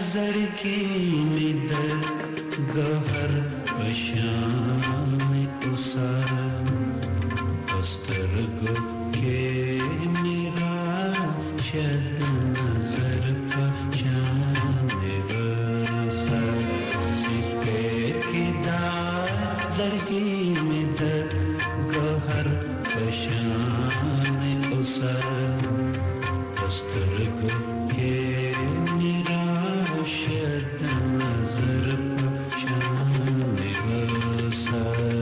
zardgi में दर गहर पशान उसर अस्तरगो के मेरा शद नजर पशान वसा सिपे की दार zardgi में दर गहर पशान उसर अस्तरगो के मेरा शद नजर पशान वसा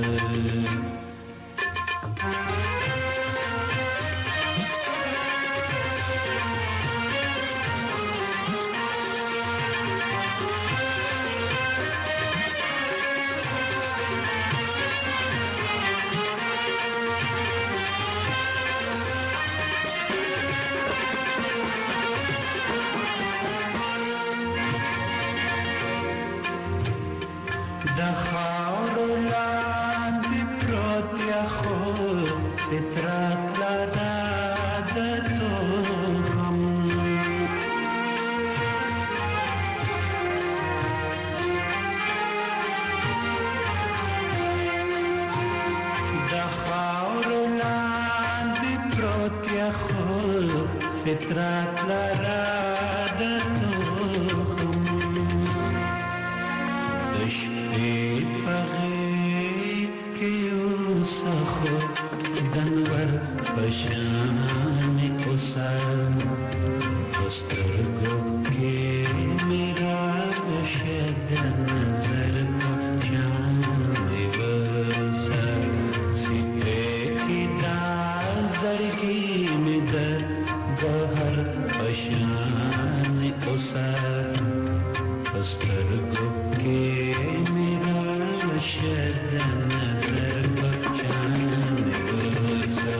Dakhauland protyacho fitrat ladadato ham Dakhauland protyacho fitrat ladadato ham पगे के उसखो दनवर पशान उसर अस्तरगो के मेरा शद नजर पशान वसा सिपे की दार zardgi में दर गहर पशान उसर अस्तरगो के मेरा शद नजर पशान वसा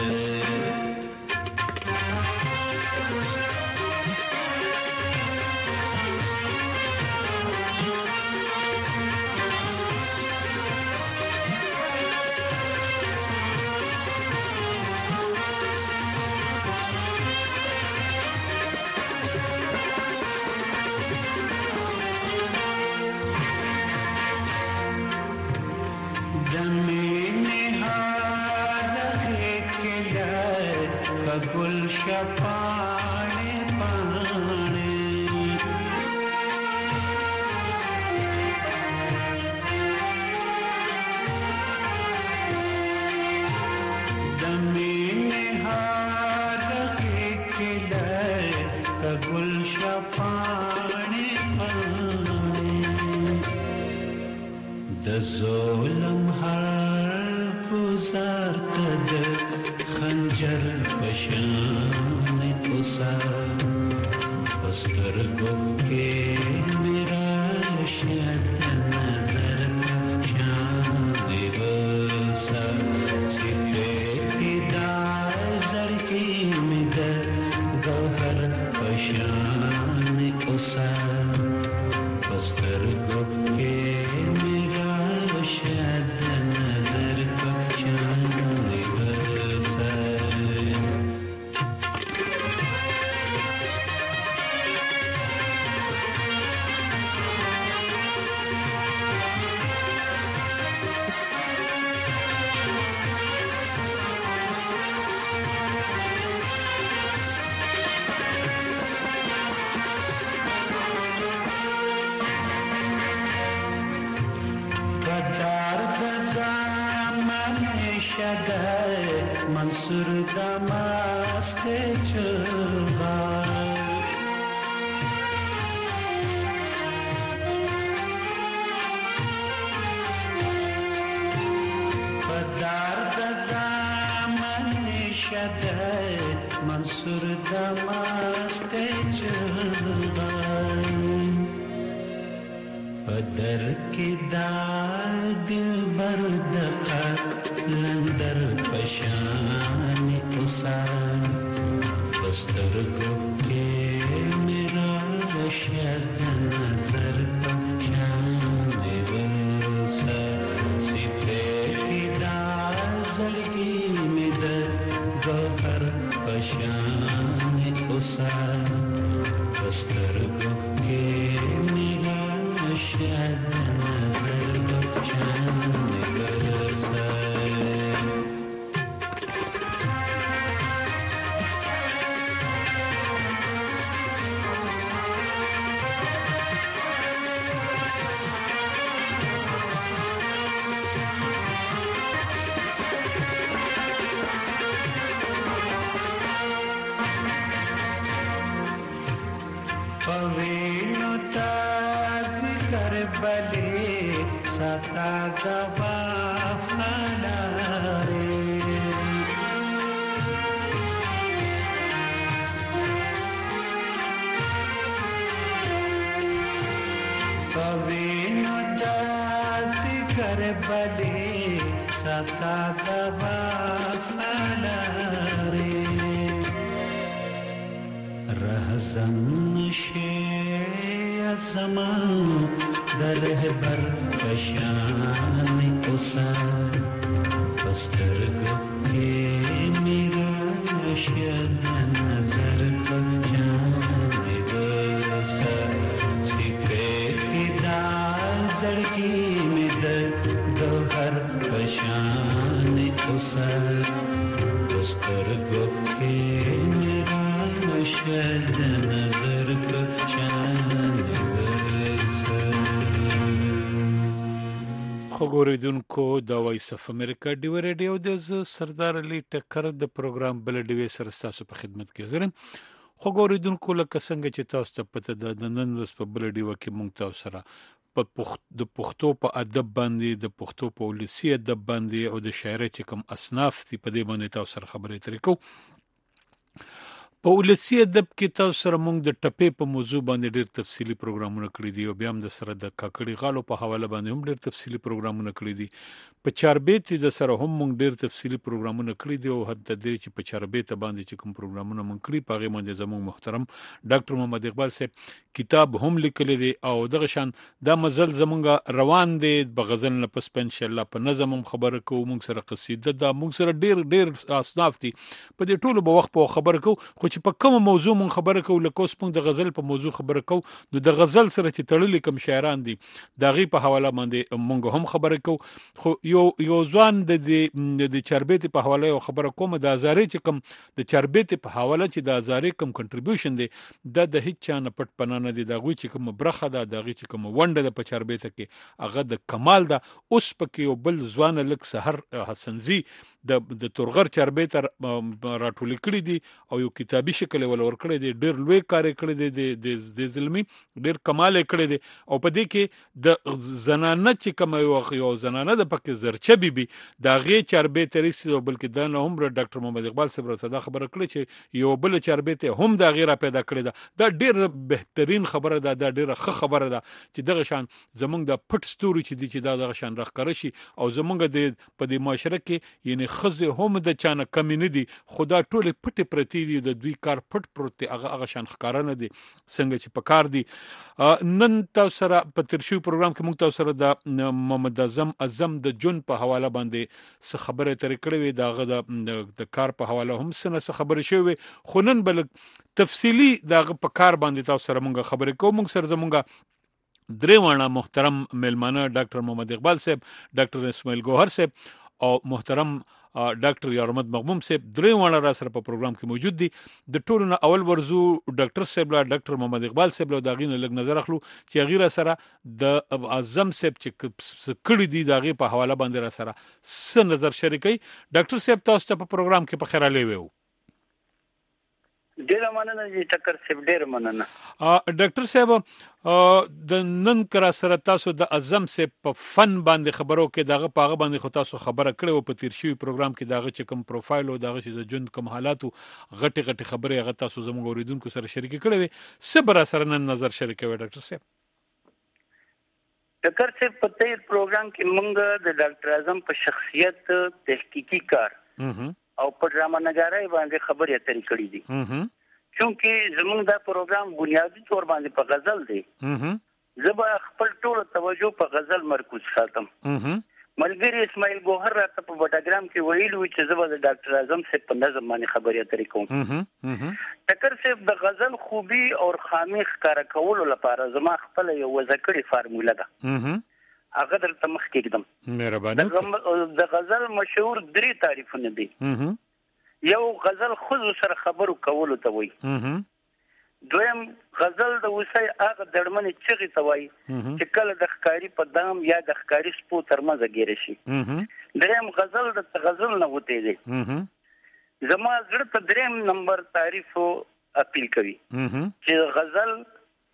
गुलशा पाने पाने दमीने हार के लय गुलशा पाने पाने दज़ोलम हर गुज़ारत खंजर पशान उसर अस्तरगो के मेरा शद नजर पशान वसा सिपे की दार zardgi में दर गहर पशान उसर अस्तरगो के मेरा शद नजर पशान वसा Mansur damaste çılgar Padar da zaman şaday Mansur damaste çılgar Padar ki dal dil bardaka लंदर पशान उसर अस्तरगो के मेरा शद नजर पशान वसा सिपे की दार zardgi में दर गहर पशान उसर अस्तरगो के نو تاسو کربلې ستا د وفادارې پوینو تاسو کربلې ستا د وفادارې رهزن شي زمان در رهبر پشان اوسا پسترګو کې میرا شد نظر پجانې وسا سپېتی دا زړګي مې د ګوهر پشان اوسا پسترګو کې میرا شد نظر پجانې خوګوریدونکو د وایس اف امریکا ډیو ریډیو د سردار علي ټکر د پروګرام بل ډیو سره تاسو په خدمت کې حاضر خوګوریدونکو لکه څنګه چې تاسو ته پته ده د نن ورځ په بل ډیو کې مونږ تاسو سره د پښتو په ادب باندې د پښتو په ولسی ادب باندې او د شاعرۍ چې کوم اصناف دي په دې باندې تاسو سره خبرې ترې کوو په ولسی ادب کې تاسو سره موږ د ټپې په موضوع باندې ډېر تفصیلی پروګرامونه کړی دي او بیا هم د سره د کاکړي غالو په حواله باندې هم ډېر تفصیلی پروګرامونه کړی دي په چاربېت د سره هم موږ ډېر تفصیلی پروګرامونه کړی دي او حتی د چې په چاربېت باندې چې کوم پروګرامونه موږ کړی په هغه باندې زموږ محترم ډاکټر محمد اقبال صاحب کتاب هم لیکلی دی او دغه شان دا مزل زمونږ روان دی په غزل نه پس په ان شاء الله په نظم هم خبره کوو موږ سره قصیده دا موږ سره ډېر اصناف دي په دې ټولو به وخت په خبره کوو خو چې په کوم موضوع مون خبره کوو لکه اوس موږ د غزل په موضوع خبره کوو نو د غزل سره چې تړلې کوم شاعران دي دا غي په حواله باندې مونږ هم خبره کوو خو یو ځوان د چاربېت په حواله یو خبره کوم د ازارې چې کوم د چاربېت په حواله چې د ازارې کوم کنټریبیوشن دی د هیڅ چا نه پټ پنانه دي دا غوي چې کوم برخه ده دا غي چې کوم ونده د په چاربېت کې هغه د کمال ده اوس پکې یو بل ځوان لک سحر حسنزي د تورغر چاربېت راټول کړي دي او یو کتابي شکل ولور کړی دی ډېر لوی کار کړی دی د ظلمي ډېر کمال کړی دی او په دې کې د زنانه چې کوم یو زنانه د پکې زرچه بي دا غي چاربېت ریسي او بلکې دا نه هم ډاکټر محمد اقبال صاحب صدا خبره کړې چې یو بل چاربېت هم دا غیره پیدا کړی دا ډېر بهترین خبره ده دا ډېر ښه خبره ده چې دغه شان زمونږ د پټ ستوري چې دي چې دغه شان راخکاره شي او زمونږ د په دې معاشره کې یعنی خزه هم د چانه کمی نه دي خدا ټول پټ پرتی دي د دوی کار پټ پروت دی هغه شان ښکارانه دي څنګه چې په کار دي نن تاسو سره په ترشیو پروګرام کې موږ تاسو سره د محمد اعظم د جون په حواله باندې څه خبره ترې کړې وي داغه د کار په حواله هم څه خبره شوی خو نن بل تفصیلی داغه په کار باندې تاسو سره موږ خبرې کوو موږ سره زموږ درې وانه محترم ملمانه ډاکټر محمد اقبال صاحب ډاکټر اسماعیل ګوهر صاحب او محترم ډاکټر یارمد مغموم صاحب درې وانه را سره په پروګرام کې موجود دي د ټولو نه اول ورزو ډاکټر صاحب لا ډاکټر محمد اقبال صاحب له داغینه لګ نظر اخلو چې غیره سره د اعظم صاحب چې کړي دي داغه په حواله باندې را سره س نظر شریکي ډاکټر صاحب تاسو ته په پروګرام کې په خیراله ویو ډیر مننه چې ټکر صاحب ډیر مننه ډاکټر صاحب د نن کرا سره تاسو د اعظم صاحب په فن باندې خبرو کې دغه پاغه باندې خو تاسو خبره کړې او په تیر شوی پروګرام کې دغه چې کوم پروفایل او دغه چې د ژوند کوم حالاتو غټي خبرې هغه تاسو زموږ اوریدونکو سره شریک کړې وي صبر سره نن نظر شریکوي ډاکټر صاحب ټکر صاحب په تیر پروګرام کې موږ د ډاکټر اعظم په شخصیت تحقیقي کار او په ډرامه نګارۍ باندې خبرې اترې کړې دي چونکه زموږ دا پروګرام بنیادی تور باندې په غزل دی زبا خپل ټول توجه په غزل مرکوز ساتم ملګری اسماعیل ګوهر راته په بټاګرام کې ویلو چې زبا د ډاکټر اعظم صاحب په نظم باندې خبرې اترې کوم ټکر صاحب د غزل خوبي او خامي ښکارا کولو لپاره زما خپل یو وځکړی فارموله ده هغه درته مخ کېږم مهرباني د غزل مشهور درې تعریفونه دي یو غزل خود سره خبرو کولو ته وایي دویم غزل د وسای هغه دړمنې چغې ته وایي چې کله د ښکاری په دام یا د ښکاری سپو ترمنځ ګیره شي دریم غزل د غزل نه وته دی زما زړه ته دریم نمبر تعریف اپیل کوي چې غزل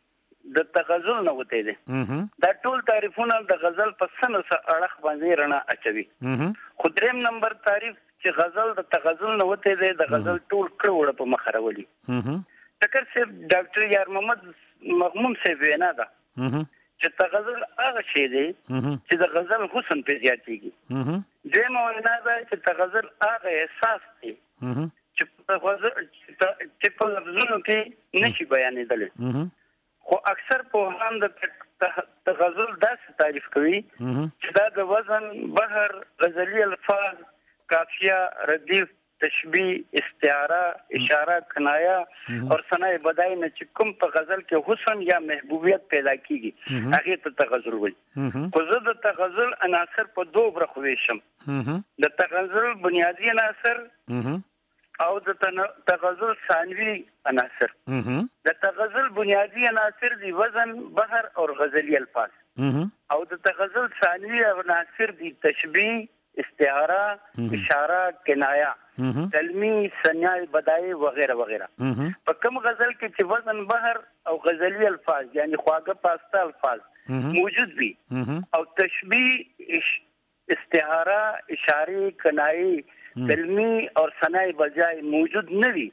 د تغزل نه وته دي دا ټول تعریفونه د غزل په سن سره اړه باندې رڼا اچوي خو دریم نمبر تعریف چې غزل د تغزل نه وته دي د غزل ټول کړه په مخرولي ټکر صاحب ډاکټر یار محمد مغموم صاحب وینا ده چې تغزل هغه شی دی چې د غزل حسن په زیاتېږي دغه وینا ده چې تغزل هغه احساس دی چې په غزل چې په لفظونو کې نشي بیانېدل خو اکثر په هم د غزل داسې تعریف کوي چې دا د وزن بحر غزلی الفاظ قافیه ردیف تشبیه استعاره اشاره کنایه اور ثناء بدای نه چې کوم په غزل کې حسن یا محبوبیت پیدا کیږي هغه ته تغزل وایي خو زه د تغزل عناصر په دوه برخو ویشم د تغزل بنیادی عناصر او د تغزل ثانوي عناصر د تغزل بنیادی عناصر دی وزن بحر اور غزلی الفاظ او د تغزل ثانوي عناصر دی تشبیه استعاره اشاره کنایه تلمی ثناء بدای وغیرہ وغیرہ په کوم غزل کې چې وزن بحر او غزلی الفاظ یعنی خواږه پاسته الفاظ موجود وي او تشبیه استعاره اشاره کنایه تلمی اور ثناء بجای موجود نه وي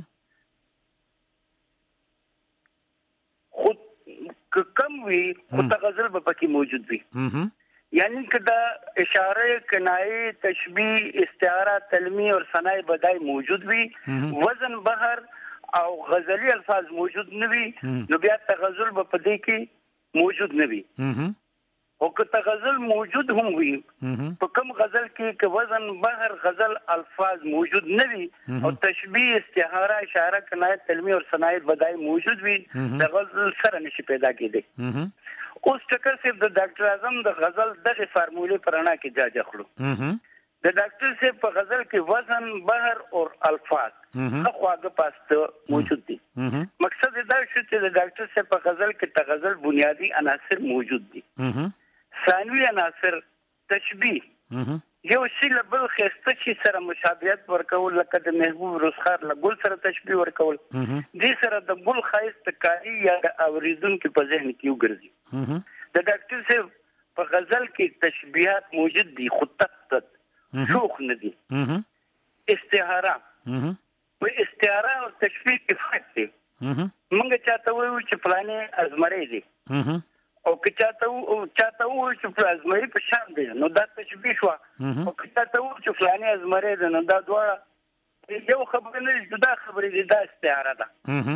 خود کم وي خو تغزل به پکې موجود وي یعنی کدا اشاره کنایه تشبیه استعاره تلمی اور ثناء بدای موجود وي وزن بحر او غزلی الفاظ موجود نه وي نو بیا تغزل به پدې کې موجود نه وي او که تغزل موجود هم وي په کوم غزل کې که وزن بحر غزل الفاظ موجود نه وي او تشبیه استعاره اشاره کنایه تلمی اور ثناء بدای موجود وي د غزل سره نشي پیدا کېدی اوس ټکر صاحب د ډاکټر اعظم د غزل دغه فارمولې پرانا کې جاج اخلو د ډاکټر صاحب په غزل کې وزن بحر اور الفاظ خواږه پاسته موجود دي مقصد دا شو چې د ډاکټر صاحب په غزل کې تغزل بنیادی عناصر موجود دي ثانوي عناصر تشبیه یو شی له بل خسته شي سره مشابهت ورکول لکه د محبوب رسخار له ګل سره تشبیه ورکول دې سره د ګل ښایست کاری یا د اوریدونکو په ذهن کې وګرځي د ډاکټر صاحب په غزل کې تشبیهات موجود دي خو تقت شوخ نه دي استعاره په استعاره او تشبیه کې فرق دی موږ چاته وایو چې فلانه ازمرې دي او که چاته وایو چې ازمرې په شان دی نو دا تشبیه شو او که چاته وایو چې فلانه ازمرې ده نو دا دواړه یو خبره نه جدا خبرې دي دا استعاره ده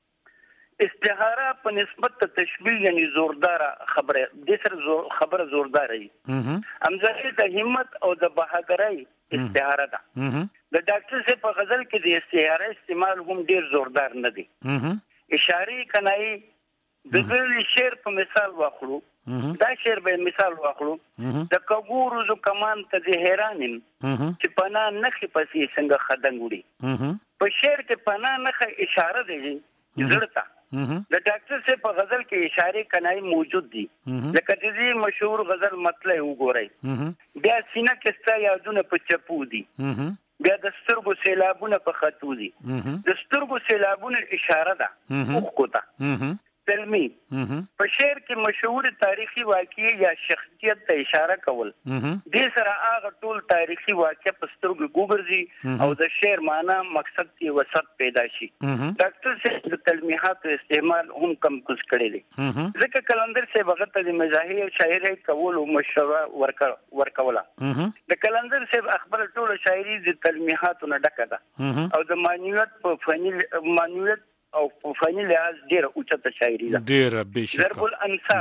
استعاره په نسبت ته تشبیه یعنی زوردار خبره د سره خبره زوردار وي امزه د همت او د بهادرۍ استعاره ده د ډاکټر صاحب په غزل کې د استعاره استعمال هم ډیر زوردار نه دي اشاره کنایي د دې شعر په مثال واخلو دا شعر به مثال واخلو د کګورو ز کمان ته د حیرانم چې پنا نخې پسې څنګه خدنګ وړي په شعر کې پنا نخې اشاره دی زړه د ډاکټر صاحب په غزل کې اشاره کنایي موجود دي لکه د دې مشهور غزل مطلع وګورئ بیا سینه کې ستا یادونه په چپو دي بیا د سترګو سیلابونه په خطو دي د سترګو سیلابونه اشاره ده اوخ ته تلمی په شعر کې مشهور تاریخي واقعي یا شخصیت ته اشاره کول دې سره هغه ټول تاریخي واقعي په سترګو ګوګرځي او د شعر معنا مقصد کې وسط پیدا شي ډاکټر صاحب د تلمیحات استعمال هم کم کوس کړی دي ځکه کلندر صاحب هغه ته د مزاحي شاعري کول او مشوره ورکوله د کلندر صاحب خپل ټول شاعري د تلمیحات نه ډکه ده او د معنویت په فنی او په فني لحاظ ډیره اوچته شاعري ده ډیره بشکره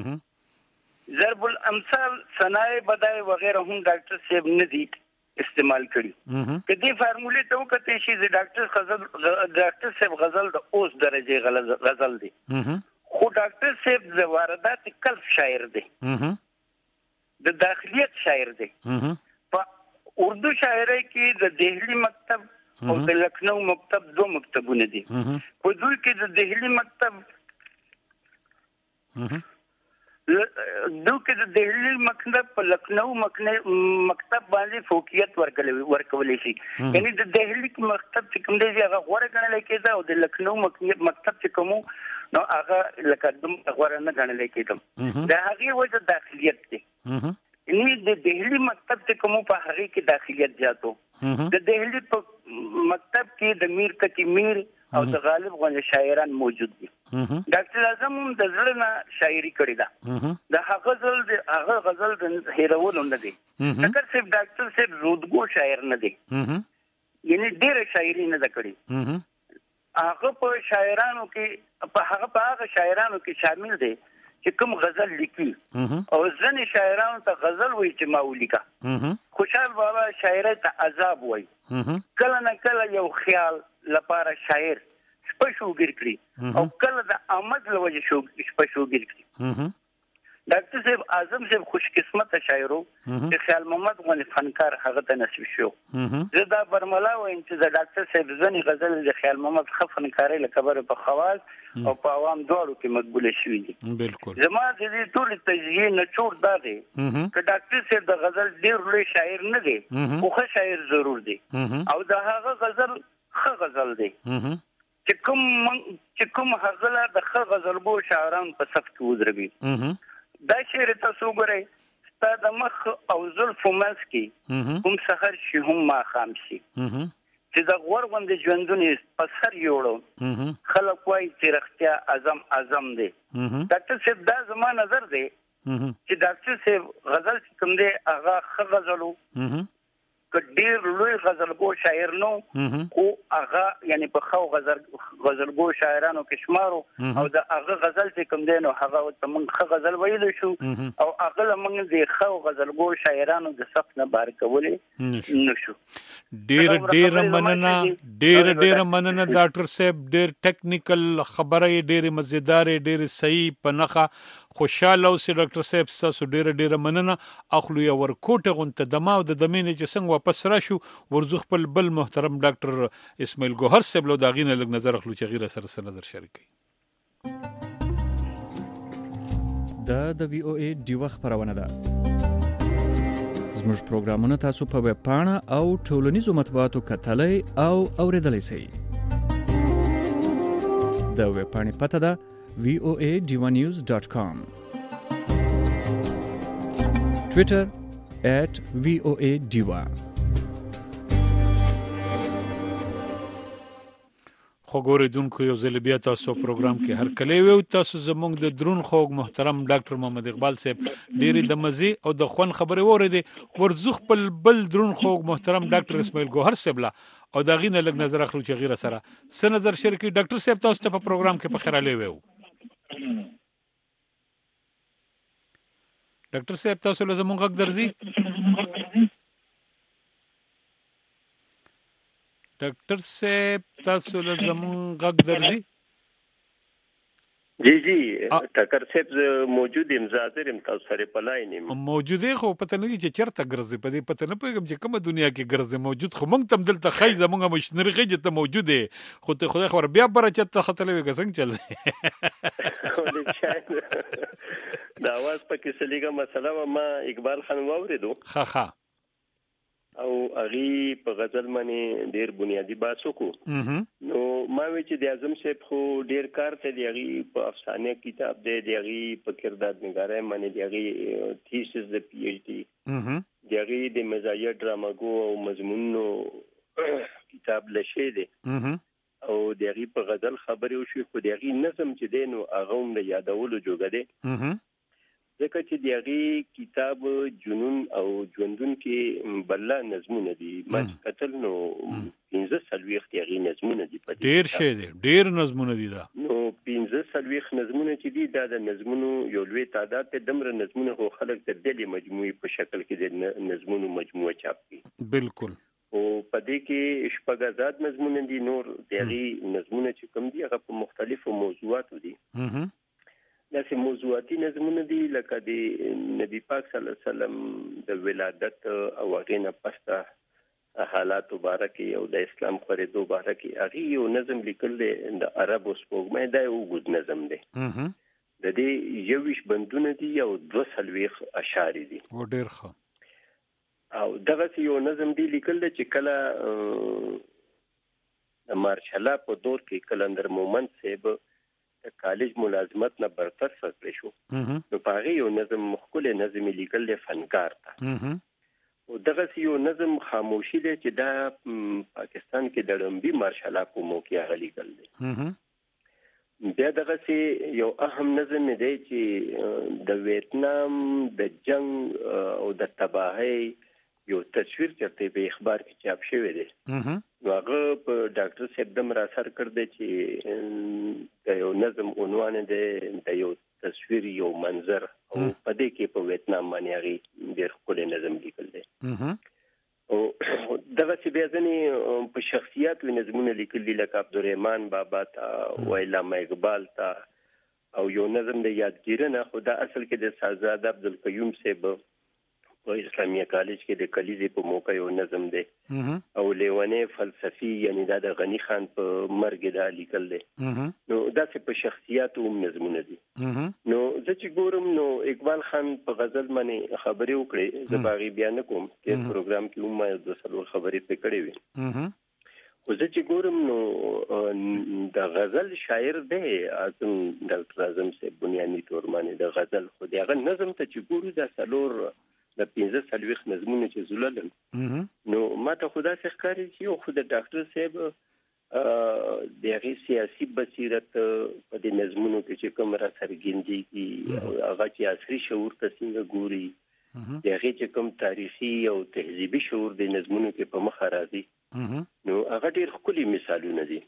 ضرب الامثال ثناء بدای وغیرہ هم ډاکټر صاحب نه دي استعمال کړي کدي فارمولې ته وکړئ چې د ډاکټر صاحب غزل د اوس درجه غزل دي خو ډاکټر صاحب د واردات کلف شاعر دي د داخلیت شاعر دي په اردو شاعري کې د دهلی مکتب او د لکھنؤ مکتب دو مکتبونه دي په دوی کې د دهلی مکتب په لکھنؤ مکتب باندې فوقیت ورکولې شي یعنی د دهلی مکتب چې کوم دی هغه غوړه ګڼل کېده او د لکھنؤ مکتب چې کوم نو هغه لکه دم غوړ نه غنل کېدم دا هغه وجه داخليت دی نو د دهلی مکتب ته کوم په هغه کې داخليت جاتو د دهلی په مکتب کې د میر کتی میر او د غالب غونډه شاعران موجود دي ډاکټر اعظم د زړه نه شاعري کړې ده د هغه غزل د هیرولو نه دي اگر صرف ډاکټر صاحب رودګو شاعر نه دي یعنی ډېر شاعري نه ده کړې هغه په شاعرانو کې په هغه شاعرانو کې شامل دي چې کوم غزل لیکي او ځنې شاعرانو ته غزل وایي چې ما ولیکه خوشحال بابا شاعر ته عذاب وایي کله نه کله یو خیال لپاره شاعر شپشوګر کړي او کله د آمد لوجه شپشوګر کړي ډاکټر صاحب اعظم صاحب خوش قسمت شاعرو چې خیال محمد غنی فنکار هغه ته نصیب شو زه دا برملا وایم چې د ډاکټر صاحب ځنې غزل د خیال محمد خفنکاري لکبر په خواص او په عوام دواړو کې مقبول شوی دي بالکل زما د دې ټول تجزیه نه چور دا دی چې ډاکټر صاحب د غزل ډیر لوی شاعر نه دی خو ښه شاعر ضرور دی او دا هغه غزل ښه غزل دی چې کوم هغه د ښه غزلګو شاعران په صف کې ودربي دا شعر تاسو ګورئ ستا د مخ او زلفو منځ کې کوم سحر شي هم ماښام شي چې د غور غوندې ژوندون په سر یوړو خلک وایي چې رښتیا اعظم دی ډاکټر صاحب دا زما نظر دی چې ډاکټر صاحب غزل چې کوم دی هغه ښه غزلو که ډېر لوی غزلګو شاعر نو خو هغه یعنی په خو غزلګو شاعرانو کې شمارو او د هغه غزل چې کوم دی نو هغه ته موږ ښه غزل ویلی شو او هغه له موږ د خو غزلګو شاعرانو د صف نه بار کولی نشو ډېر مننه ډاکټر صاحب ډېر ټیکنیکل خبره ډېر مزیدار ډېر صحیح په نخا خوشاله اوسې ډاکټر صاحب تاسو ډېر مننه اخلو یو ورکوټه غونته دما او د دمینې چې څنګه واپس راشو ورزو خپل بل محترم ډاکټر اسماعیل ګوهر صاحب له داغینه لږ نظر اخلو چې غیره سره نظر شریک د وی او ای ډیو خبرونه ده زموږ پروګرامونه تاسو په ویب پاڼه او ټولنیزو مطبوعاتو کتلای او اوریدلای شئ د ویب پاڼې پته ده voadivanews.com Twitter @voadiva خو ګورېدونکو یو ځل بیا تاسو پروګرام کې هر کله وي تاسو زموږ د درون خوږ محترم ډاکټر محمد اقبال صاحب ډېری د مزي او د خوان خبرې وریدي ورزخ په بل درون خوږ محترم ډاکټر اسماعیل ګوهر صاحب لا او دا غینه لږ نظر اخلو چې غیره سره س نظر شریکي ډاکټر صاحب تاسو ته په پروګرام کې په خیراله وي ډاکټر صاحب تاسو له زموږ غږ درځي ډاکټر صاحب تاسو له زموږ غږ درځي جی ټکر صاحب موجود یم حاضر یم تاسو سره په لاین یم موجود خو پته نه چې چرته ګرځي په دې پته نه پوهیږم چې کومه دنیا کې ګرځي موجود خو مونږ تم دلته خی زمونږه مشنری غږ ته موجود دی خو ته خدای خبر بیا برچت ته خطلې څنګه چل دا आवाज پکې سلیګه مسله ما اقبال خان واوریدو ها او اغي په غزل باندې ډیر بنیادی باسو کو نو ما وی چې د اعظم صاحب خو ډیر کار ته دی په افسانه کتاب دی په کردار نگارای باندې دی تھیسس د پی ایچ ڈی دی د مزایا ډراماګو او مضمونو کتاب لشه دی او دی په غزل خبرې وشي خو دی نظم چې دی نو هغه هم د یادولو جوګه دی ځکه چې دیغه کتاب جنون او ژوندون کې بللا نظمونه دي ما قتل نو 15 سلويخ دیغه نظمونه دي په ډیر شه دي ډیر نظمونه دي دا نو 15 سلويخ نظمونه چې دي دا د نظمونو یو لوی تعداد ته دمر نظمونه خو خلک د دلی مجموعي په شکل کې د نظمونو مجموعه چاپ کړي بالکل او په دې کې شپږ آزاد نظمونه دي نور دیغه نظمونه چې کوم دي هغه په مختلفو موضوعاتو دي داسې موضوعاتي نظمونه دي لکه د نبی پاک صلی الله علیه وسلم د ولادت او هغې نه پسته حالات مبارکي او د اسلام خورېدو مبارکي هغې یو نظم لیکل دی د عربو سپوږمۍ دا یو اوږد نظم دی د دې 21 بندونه دي او 240 اشعارې دي او ډېر ښه او دغسې یو نظم دی لیکل دی چې کله د مارشالا په دور کې کلندر مومند صاحب د کالج ملازمت نه برطرف کړی شو نو په هغه یو نظم مخکله نظم لیکل د فنکار ته او دغه یو نظم خاموشي دی چې دا پاکستان کې د لومبي مارشال په موقع غلي کړل دي بیا دغه یو اهم نظم دی چې د ویتنام د جنگ او د تباہی یو تصویر چرته په اخبار کې چاپ شوی دی نو هغه په ډاکټر صاحب دم را اثر کړ دی چې د یو نظم عنوان دی د یو تصویر یو منظر او په دې کې په ویتنام باندې هغه ډېر ښکلی نظم لیکل دی او دغه چې بیا ځنې په شخصیات وي نظمونه لیکل دي لکه عبدالرحمن بابا ته و علامه اقبال ته او یو نظم د یادګیرنه خو دا اصل کې د شاهزاده عبدالقیوم صاحب په اسلامیه کالج کې د کلیزې په موقع یو نظم دی او لیوانې فلسفي یعنی دا د غنی خان په مرګ دا لیکل دی نو دا څه په شخصیاتو هم نظمونه دي نو زه چې ګورم نو اقبال خان په غزل باندې خبرې وکړې زه باغی بیان کوم چې پروګرام کې هم ما د سلور خبرې په کړې وي خو زه چې ګورم نو د غزل شاعر دی اعظم ډاکټر اعظم صاحب بنیادی تور باندې د غزل خو دغه نظم ته چې ګورو د سلور د 15 نظمونه چې زولل نو ماته خدا څخه ښکاري چې خو د ډاکټر صاحب دغه سیاسي بصیرت په دې نظمونو کې چې کوم را سرګندي کی هغه چې عصري شعور ته څنګه ګوري دغه چې کوم تاریخي او تهذیبي شعور د نظمونو کې په مخ راځي نو هغه ډېر ښکلي مثالونه دي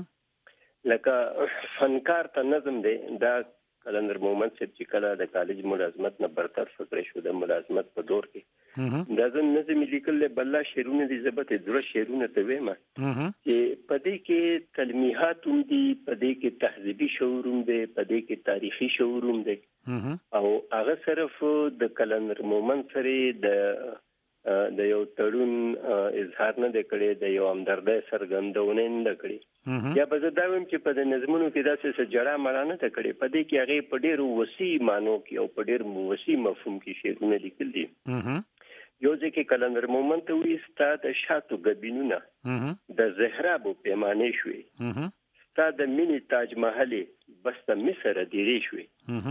لکه فنکار ته نظم دی دا کلندر محمد صاحب چې کله د کالج ملازمت نه برطرف کړی شو د ملازمت په دور کې دا ځن نظم لیکل بللا شعرونه دي زبته دره شعرونه ته وایم چې په دې کې تلمیحات هم دي په دې کې تهذیبي شعور هم دي په دې کې تاریخي شعور هم دي او هغه صرف د کلندر محمد سره د یو تړون اظهار نه کړي د یو همدردۍ څرګندونه نه کړي یا په دا ویم چې په د نظمونو کې داسې جړه مړه نه کړي په دې کې هغه په ډېر وسیع معنی کې او په ډېر وسیع مفهوم کې شعرونه لیکل دي یو ځکه کلندر محمد ته وی ستاد شاتو غبینونه د زهرابو پیمانه شوي ستاد مینی تاج محل بس د مصر دیری شوي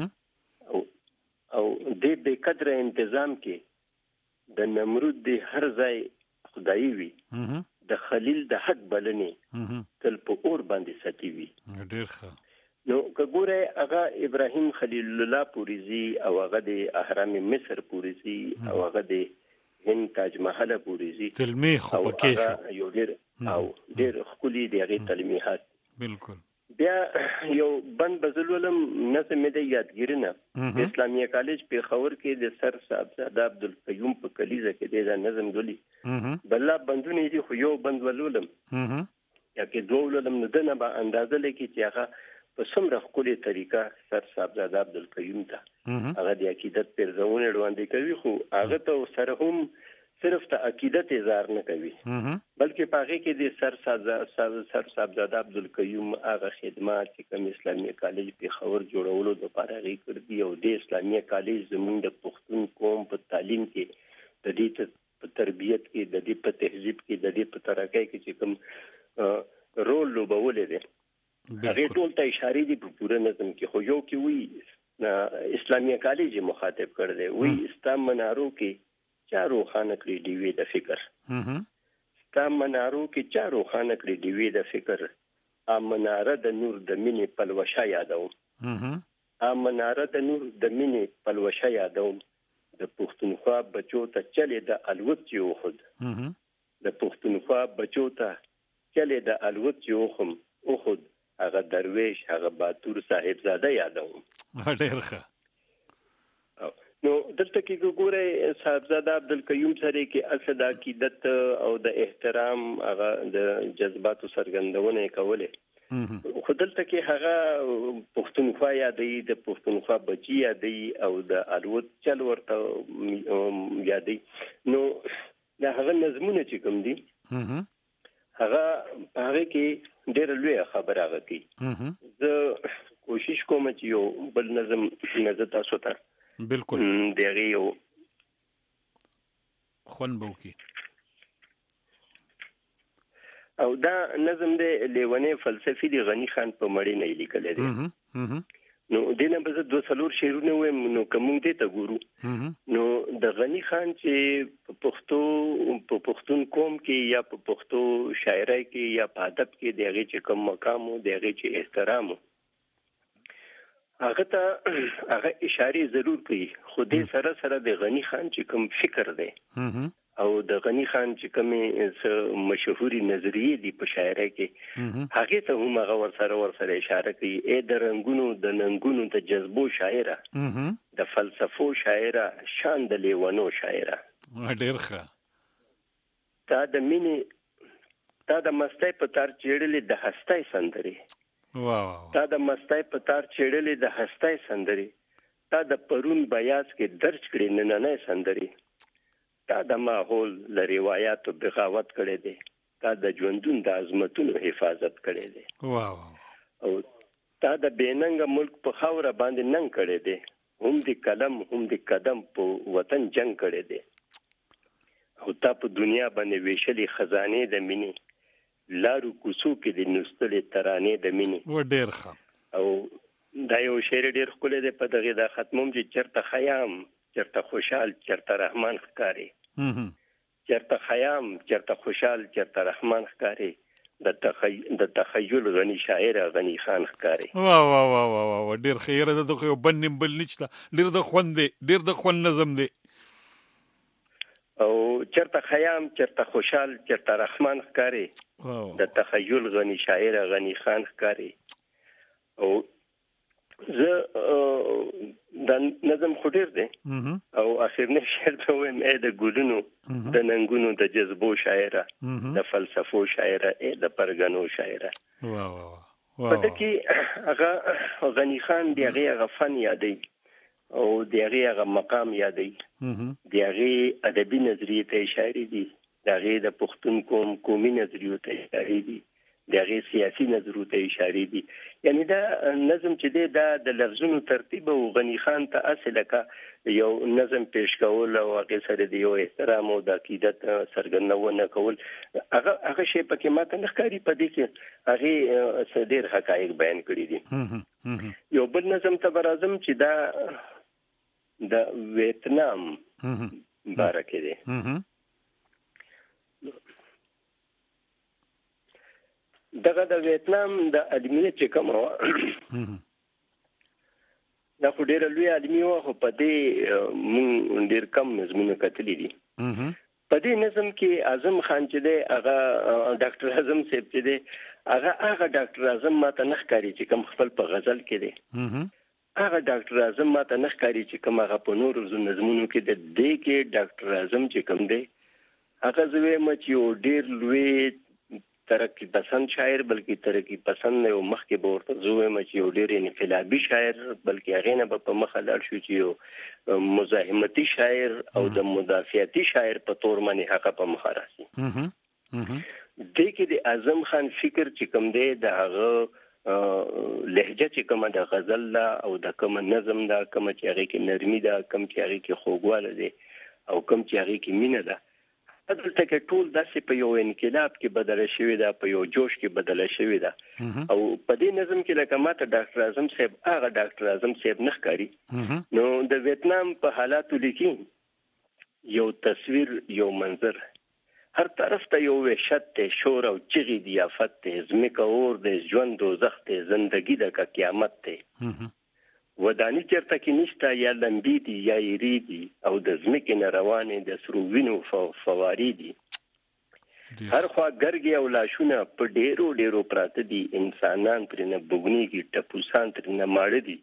او د بے قدر انتظام کې د نمرود دی هر ځای خدای وي د خلیل د حق بلنې تل په اور باندې ساتي وي ډېر ښه نو کګوره هغه ابراهیم خلیل الله پوریزی او هغه د اهرام مصر پوریزی او هغه د هند تاج محل پوریزی تلمیح خو پکې یو ډېر ښکلي دی هغه تلمیحات بالکل بیا یو بند بزلولم نظم د یادګیرنه اسلامیه کالج په خور کې د سر صاحبزاده عبدالقیوم په کلیزه کې د نظم غلي بللا بندونه دي خو یو بند ولولم یا کې دوه ولولم نه دنه به اندازه لکه چې هغه په څومره خولي طریقه سر صاحبزاده عبدالقیوم ته هغه د عقیدت پرځونه وړاندې کوي خو هغه ته سره هم صرف ته عقیدت اظهار نه کوي بلکې پاغه کې د سر صاحبزاده عبدالقیوم هغه خدمات چې کوم اسلامي کالج په خور جوړولو لپاره غي کړی او د اسلامي کالج زموږ د پښتون قوم په تعلیم کې د دې په تربیت کې د دې په تهذیب کې د دې په ترقۍ کې چې کوم رول لوبولې دي هغه ټول ته اشاره دي په پوره نظم کې خو یو کې وی اسلامي کالج مخاطب کړ دی وی اسلام منارو کې چارو خانه کړی دی وی د فکر ستا منارو کې چارو خانه کړی دی وی د فکر امناره د نور د مینې پلوشه یادو امناره د نور د مینې پلوشه یادو د پښتونخوا بچو ته چلې د الوت یو خود د پښتونخوا بچو ته چلې د الوت یو خم او خود هغه درویش هغه باتور صاحب زاده یادو ډېر ښه نو دلته کې ګوره صاحبزاده عبدالقیوم سره کې اصل د عقیدت او د احترام هغه د جذباتو څرګندونه کوله خو دلته کې هغه پښتونخوا یادې د پښتونخوا بچي یادې او د الوت چل ورته یادې نو دا هغه نظمونه چې کوم دي هغه کې ډېر لوی خبره غوي زه کوشش کوم چې یو بل نظم نظر تاسو ته بالکل دغه یو خون بوکي او دا نظم د لیونی فلسفي دی غنی خان په مړی نه لیکل دی. نو دینه به 2 شعرونه وایم نو کوم دې ته ګورو. نو د غنی خان چې په پښتون قوم کې یا په پښتو شاعرۍ کې یا په ادب کې دغه چې کوم مقام او دغه چې احترام هغه ته هغه اشاره ضرور کوي. خو دې سره سره د غنی خان چې کوم فکر دی او د غنی خان چې کومه مشهوري نظریه دی په شاعرۍ کې هغه ته هم هغه ورسره اشاره کوي. د رنگونو د ننګونو د جذبو شاعره د فلسفو شاعره شان د لیوانو شاعره ډېر ښه. تا د مینې تا د مستۍ په تار چېړلې د هستۍ سندري تا د مستۍ په تار چېړلې د هستۍ سندري تا د پرون بیاس کې درج کړې نننۍ سندري تا د ماحول ل روایتو بغاوت کړي دي تا د ژوندون د عظمتونو حفاظت کړي دي او تا د بیننګ ملک په خاور باندې ننګ کړي دي هم د کلم هم د قدم په وطن جنگ کړي دي او تا په دنیا باندې ویشلې خزانه د مینې لارو کوڅو کې د نستلې ترانې د مینې و ډېر ښه. او دا یو شعر ډېر ښکلی دی په دغه د ختموم چې چرته خیام چرته خوشحال چرته رحمان ښکاري چرته خیام چرته خوشحال چرته رحمان ښکاري د تخیل غنی شاعر غنی خان ښکاري. واه واه واه واه ډېر خیره ده. خو بنیم بل نشته. ډېر د خوند نظم دی. او چرته خیام چرته خوشحال چرته رحمان ښکاري د تخیل غنی شاعر غنی خان ښکاري. او زه د نظم خډیر دی او اخرنی شعر ته وایم د ګلونو د ننګونو د جذبو شاعره د فلسفو شاعره د پرګنو شاعره. په دې کې هغه غنی خان دی هغه فن یادي او دی هغه مقام یادي دی هغه ادبي نظریه ته اشاره دي دغه د پښتون قومي نظریه ته اشاره دي دغه سیاسي نظریه ته اشاره دي. یعنی دا نظم چې دی دا د لفظونو ترتیب او غنی خان ته اصله کا یو نظم پیش کول او هغه سره دی یو احترام او د عقیدت څرګندونه کول هغه شی پکې ماته نه ښکاري. په دې کې هغه ډېر حقایق بیان کړی دي. یو بل نظم ته برازم چې دا د ویتنام بارکه دی. دغه د ویتنام د ادمیه چې کوم دا خو ډېر لوی ادمی و خو په دې مونږ ډېر کم نظمونه کتلي دي. په دې نظم کې اعظم خان چې دی هغه ډاکټر اعظم صاحب چې دی هغه ډاکټر اعظم ماته نه ښکاري چې کوم خپل په غزل کې دی. هغه ډاکټر اعظم ماته نه ښکاري چې کوم هغه په نورو نظمونو کې د دې کې ډاکټر اعظم چې کوم دی هغه زوی مچ یو ډېر لوی ترقی پسند شاعر بلکې ترقی پسند نه او مخکې به ورته زوی مچ یو ډېر انقلابي شاعر بلکې هغه نه په مخه لاړ شو چې یو مزاحمتي شاعر او د مدافعتي شاعر په تور باندې هغه په مخه راسي. دې کې د اعظم خان فکر چې کوم دی د هغه لهجه چې کومه د غزل دا او د کوم نظم دا کوم چې هغه کې نرمي دا کوم چې هغه کې خوږواله دی او کوم چې هغه کې مینه ده دلته کې ټول داسې په یو انقلاب کې بدله شوې ده په یو جوش کې بدله شوې ده. او په دې نظم کې لکه ماته ډاکټر اعظم صاحب هغه ډاکټر اعظم صاحب نه ښکاري. نو د ویتنام په حالاتو لیکي یو تصویر یو منظر هر طرف ته یو وحشت ته شور او چغې دی آفت ته ځمکه اور دی ژوند دوزخ ته زندگی د قیامت ته ودانی چرته کې نشته یا لمبي دي یا یری دي او د ځمکې نه روانې د سرو وینو فوارې دي هر خوا ګرګي او لاشونه په ډیرو پراته دي انسانان پر نه بوګنيږي ټپوسان تر نه ماړه دي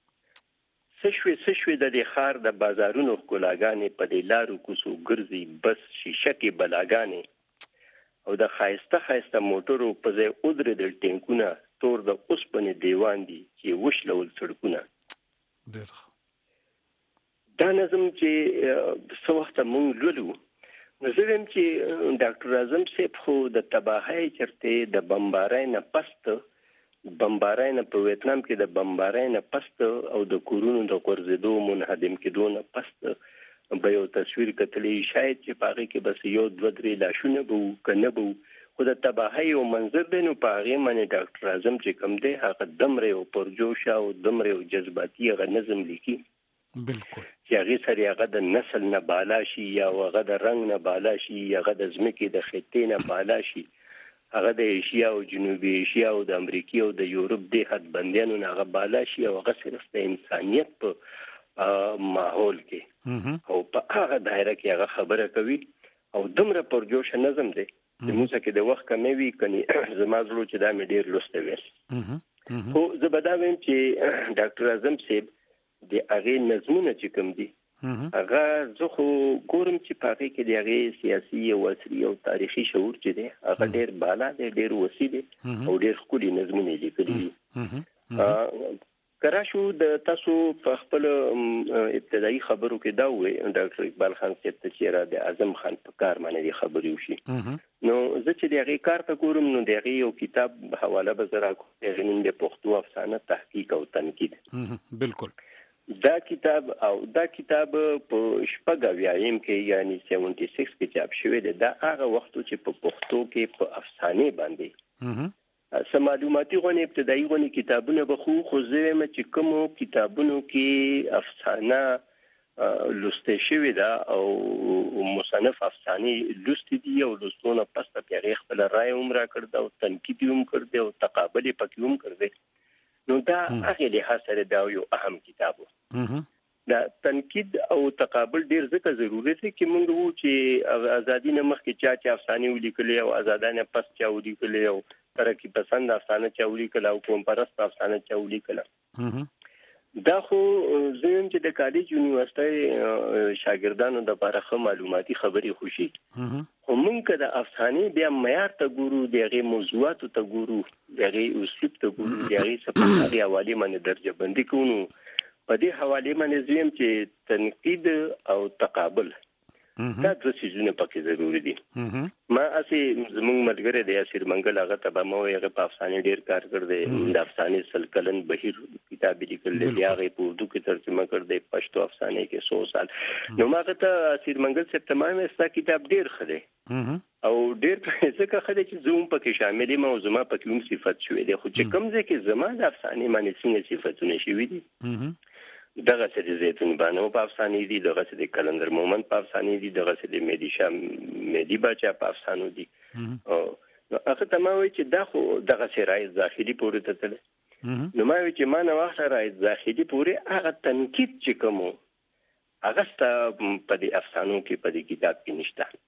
سشوي د دې خار د بازارونو ښکلاګانې په دې لارو کوڅو ګرځي بس شیشه کې بلاګانې او د خایسته موټرو په ځای ودرې د ټینکونه تور د اوسپنې دیوان دي چې وشلول سړکونه. دا نظم چې څه وخت مونږ لولو نو زه وایم چې ډاکټر اعظم صاحب خو د تباهۍ چرته د بمبارۍ نه پست بمبارۍ نه په ویتنام کې د بمبارۍ نه پست او د کورونو د غورځېدو منهدم کېدو نه پست به یو تصویر کتلی شاید چې په هغې کې بس یو 2-3 لاشونه به وو که نه به وو خو د تباهي او منظر دی نو په هغه باندې ډاکټر اعظم چې کوم دی هغه دمره او پرجوش او دمره او جذباتي هغه نظم لیکي بالکل چې هغه سره هغه د نسل نه بالا شي یا هغه د رنگ نه بالا شي هغه د ځمکې د خطې نه بالا شي هغه د ایشیا او جنوبي ایشیا او د امریکا او د یورپ د حد بندیانو نه هغه بالا شي او هغه صرف د انسانيت په ماحول کې او په هغه دایره کې هغه خبره کوي او دمره پرجوش نظم دی د موږ کې د وخت کمې وی کني زما زلو چې دا مې ډیر لوسته ویل خو زه به دا وایم چې ډاکټر اعظم صاحب د هغه نظمونه چې کوم دي هغه زه خو ګورم چې په هغه کې د هغه سیاسي او عصري او تاریخي شعور چې دی هغه ډیر بالا دی ډیر وسیع دی او ډیر ښکلي نظمونه لیکلي دي کراشو د تاسو په خپل ابتدایي خبرو کې دا وې ډاکټر اقبال خان صاحب ته چې را د اعظم خان په کار باندې خبرې وشي نو زه چې دغه کار ته ګورم نو دغه یو کتاب حواله به زرا کوم د پښتو افسانه تحقیق او تنقید بالکل دا کتاب په شپږاویم کې یعنی 76 کې چاپ شوی دی دا هغه وخت چې په پښتو کې په افسانه باندې سم معلوماتي غونې ابتدایي غونې کتابونه به خو زویم چې کوم کتابونو کې افسانه لسته شوی دا او مصنف افسانه لسته دي او لستونه پس په پیغه خپل رائے عمره کړد او تنقید هم کړد او تقابل پکې هم کړد نو دا هغه له سره دا یو اهم کتاب دا تنقید او تقابل ډیر ځکه ضروري دی چې موږ وو چې ازادي نه مخکې چا افسانه ولیکلې او آزادانه پس چا ولیکلې او ترقی پسند افسانه چا ولیکل او قوم پرست افسانه چا ولیکل دا خو زم چې د کالج یونیورسيټي شاګردانو د لپاره معلوماتي خبري خوشي خو موږ د افسانه بیا معیار ته ګورو دغه موضوعات ته ګورو دغه اسلوب ته ګورو دغه صفاتي حواله باندې درجه بندي کوو په دې حواله باندې زم چې تنقید او تقابل دا د سيزونه پکې ضروري دي ما اسی زموږ ملګری دی اسیر منګل هغه ته مو یې په افسانه ډیر کار کړ دی د افسانه سلکلن بهیر کتاب لیکل دی هغه په اردو کې ترجمه کړ دی پښتو افسانه کې 100 سال نو ما ته اسیر منګل سے تمام استا کتاب ډیر خله او ډیر څه خله چې زوم پکې شامل ما او زما پکې هم صفات شوې دي خو چې کوم ځکه زما د افسانه باندې څنګه صفاتونه شوې دي دغه څه زیتون بانو په افسانه دي دغه څه د کلندر مومن په افسانه دي دغه څه د مهدی بچا په افسانو دي او هغه تماموي چې دا خو دغه څه رائز داخلي پورې ته تل نو ما وی چې ما نه وخت رائز داخلي پورې هغه تنقید چې کوم هغه ست په دې افسانو کې په دې کتاب کې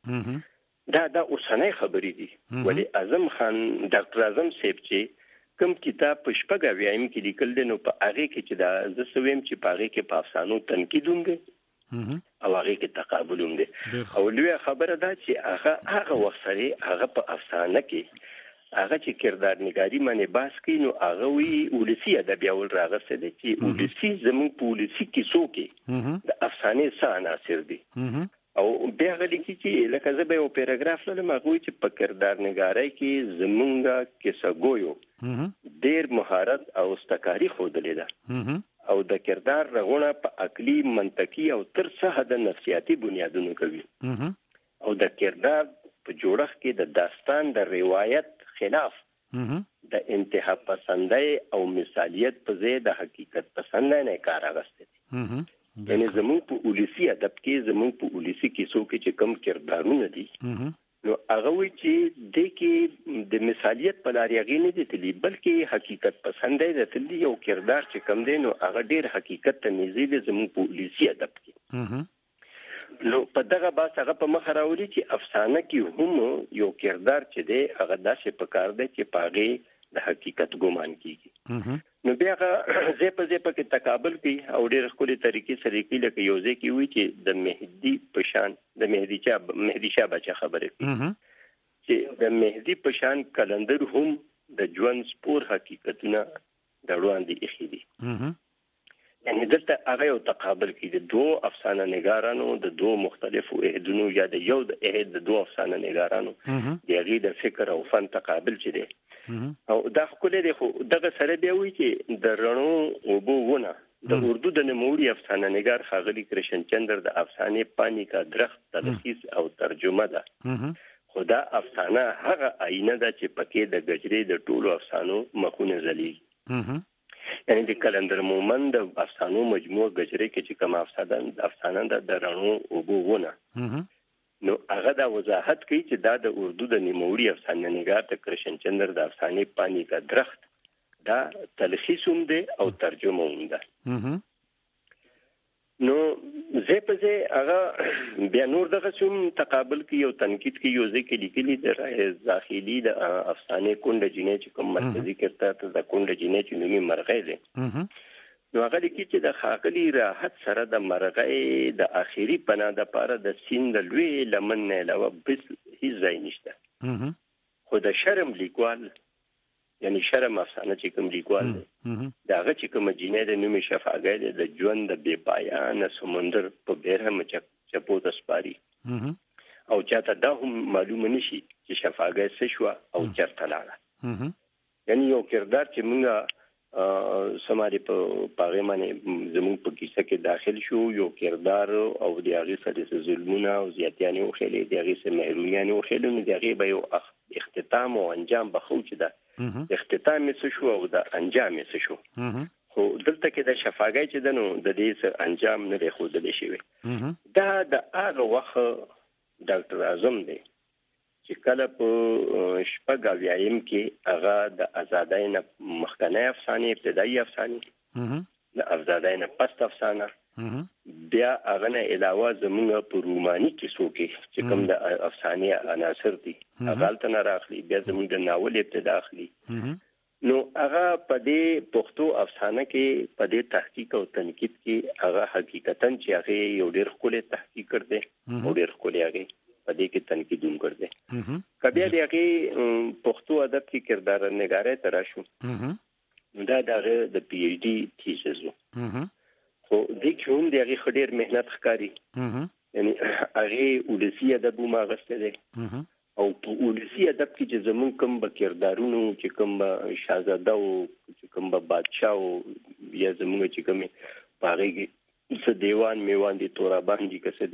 نشته دا اوسنۍ خبرې دي ولی اعظم خان ډاکټر اعظم صاحب چې کوم کتاب په شپږاویم کې لیکل دي نو په هغه کې چې دا ز سویم چې په هغه کې په افسانو تنقید هم دي او هغه کې تقابل هم دي او لوی خبره ده چې هغه وخت سره هغه په افسانه کې هغه چې کردار نگاری باندې باس کوي نو هغه وی ولسی ادب یو راغسته دي چې ولسی زموږ پولیسي کې څوک د افسانه څخه عناصر دي او بیا غلی چې لکه زه به یو پیراګراف لرم هغه چې په کردار نگارۍ کې زمونږه کیسګویو ډیر مهارت او استکاری خودلې ده او د کردار رغونه په عقلي منطقي او تر څه حد نفسیاتي بنیادونو کوي او د کردار په جوړښت کې د داستان د روایت خلاف د انتها پسندۍ او مثالیت په ځای د حقیقت پسندۍ نه کار اغسته دي یعنی زموږ په ولسی ادب کې زموږ په ولسی کیسو کې چې کم کردارونه دي نو هغه وی چې د کې د مثالیت په لار یې نه دي تلی بلکې حقیقت پسندۍ د تلی یو کردار چې کم دی نو هغه ډیر حقیقت ته نږدې دی زموږ په ولسی ادب کې نو په دغه باس هغه په مخ راوړي چې افسانه کې هم یو کردار چې دی هغه داسې پکار دی چې پاغه د حقیقت ګمان کیږي نو بیا زه په کې تقابل کوي او ډېر خپل طریقې سره کې لکه یو ځکه وی چې د مهدی پشان د مهدی شاه بچا خبره کوي چې د مهدی پشان کلندر هم د ژوند سپور حقیقتونه د وړاندې اخی دي یعنی دلته هغه یو تقابل کوي د دوه افسانه نگارانو د دوه مختلفو عهدونو یا د یو د عهد د دوه افسانه نگارانو دغه د فکر او فن تقابل چي دي او دا خپل دی خو دغه سره بیا وی چې د رڼو او بوونه د اردو د نموړي افسانه نگار خاغلی کرشن چندر د افسانه پانی کا درخت تلخیص او ترجمه ده خدا افسانه هغه آینه ده چې پکې د گجرې د ټولو افسانو مخونه ځلیږي. یعنی د کلندر مومن د افسانو مجموعه گجرې کې چې کوم افسانه ده د رڼو اوبو نو هغه دا وضاحت کوي چې دا د اردو د نیموړي افسانه نگار د کرشن چندر د افسانې پانی کا درخت دا تلخیص هم دی او ترجمه هم ده. نو زه په ځای هغه بیا نور دغه سوم تقابل کې یو تنقید کې یو ځکه لیکلي د داخلي د افسانې کونډه جنې چې کوم مرکزی کړه د کونډه جنې چې نومي مرغۍ ده نو هغه لیکي چې د خاغلی راحت سره د مرغۍ د اخیری پناه د پاره د سیند لوی لمن نه علاوه بل هیڅ ځای نشته. خو د شرم لیکوال یعنی شرم افسانه چې کوم لیکوال دی داغه چې کوم جنې د نومي شفاګۍ د ژوند د بے پایانه سمندر په بیرهم چپو د سپاری او چاته دا هم معلومه نشي چې شفاګۍ څه شو او چرته لاړه. یعنی یو کردار چې موږ سماري په پاغه باندې زموږ په کیسه کې داخل شو یو کردار او د هغه سره ظلمونه او زیاتیانه او خلې د هغه سره محرومیانه او خلې د هغه به یو اختتام او انجام بخو چې دا اختتام څه شو او د انجام څه شو. خو دلته کې د شفاګۍ چې دنو د دې انجام نه لري خو د شي دا د هغه وخت ډاکټر اعظم دی چې کله په شپږ اویایم کې هغه د آزادۍ نه مخکنی افسانې ابتدایي افسانې د آزادۍ نه پس افسانه بیا هغه نه علاوه زموږ په روماني کیسو کې چې کوم د افسانې عناصر دي هغه تل راخلي بیا زموږ د ناول ابتدا اخلي. نو هغه په دې پښتو افسانه کې په دې تحقیق او تنقید کې هغه حقیقتا چې هغه یو ډېر ښکلی تحقیق کړی او ډېر ښکلی هغه په دې کې تنقید هم کړی. کبیا د هغه پښتو ادب کې کردار نگارې تراشو دا د پی ایچ ډي تھیسس وو خو د کوم د هغه خډیر مهنت ښکاری یعنی هغه ولسی ادب ما غسته دي او په ولسی ادب کې چې زمون کوم به کردارونو چې کوم به شاهزاده او چې کوم به بادشاه او یا زمون چې کوم پاره کې څه دیوان میوان دي تورابان دي کسه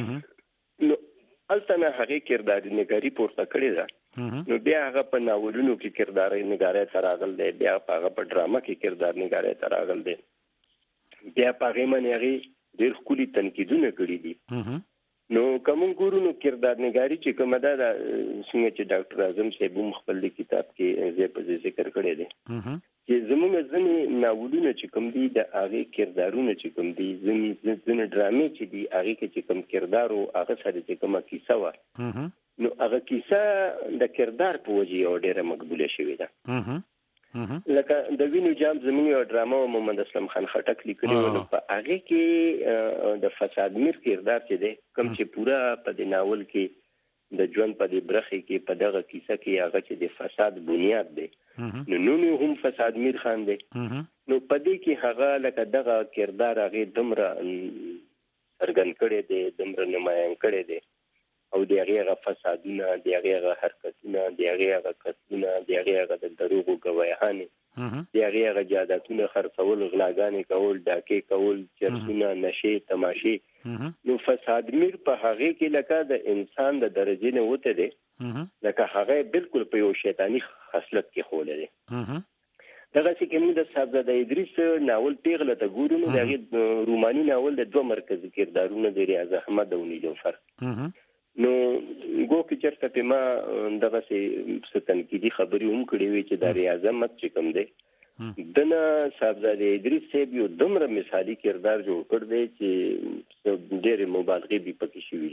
دي نو التنه هغه کردار نگاری پورته کړی دا نو بیا هغه په ناولونو کې کردار نگارې تراغل دی بیا هغه په ډراما کې کردار نگارې تراغل دی بیا په غیمه هغه ډېر ښکلي تنقیدونه کړي دي. نو کوم ګورونو کردار نگاری چې کومه ده څنګه چې ډاکټر اعظم صاحب خپل کتاب کې ذکر کړی دی چې زموږ ځینې ناولونه چې کوم دي د هغه کردارونه چې کوم دي ځینې ډرامې چې دي هغه کې چې کوم کردار او هغه سره چې کومه کیسه و نو هغه کیسه د کردار په وجه یو ډېره مقبوله شوې ده. لکه د وینو جام زموږ یو ډراما محمد اسلم خان خټک لیکلی و نو په هغه کې د فساد میر کردار چې دی کوم چې پورا په د ناول کې د ژوند په د برخه کې په دغه کیسه کې هغه چې د فساد بنیاد دی نو نوم هم فساد میر خان دی نو په دې کې هغه لکه دغه کردار هغه دمره څرګند کړی دی دمره نمایان کړی دی او د هغه فسادونه د هغه حرکتونه د هغه قتلونه د هغه د دروغو گواهانه د هغه جادتونه خرڅول غلاګانې کول ډاکې کول چرسونه نشه تماشې نو فساد میر په هغه کې لکه د انسان د درجه نه وته دي لکه هغه بالکل په یو شیطانی خصلت کې خولې دي. دغه چې کوم د صاحبزاده ادریس ناول پیغله ته ګورو نو دغه روماني ناول د دوه مرکزی کردارونه د ریاض احمد او نیلوفر نو گو کې چرته په ما دغه څه تنقیدي خبرې هم کړې وي چې د ریاض احمد چې کوم دی دنه صاحبزاده ادریس صاحب یو دومره مثالي کردار جوړ کړ دی چې ډېر مبالغه به پکې شوې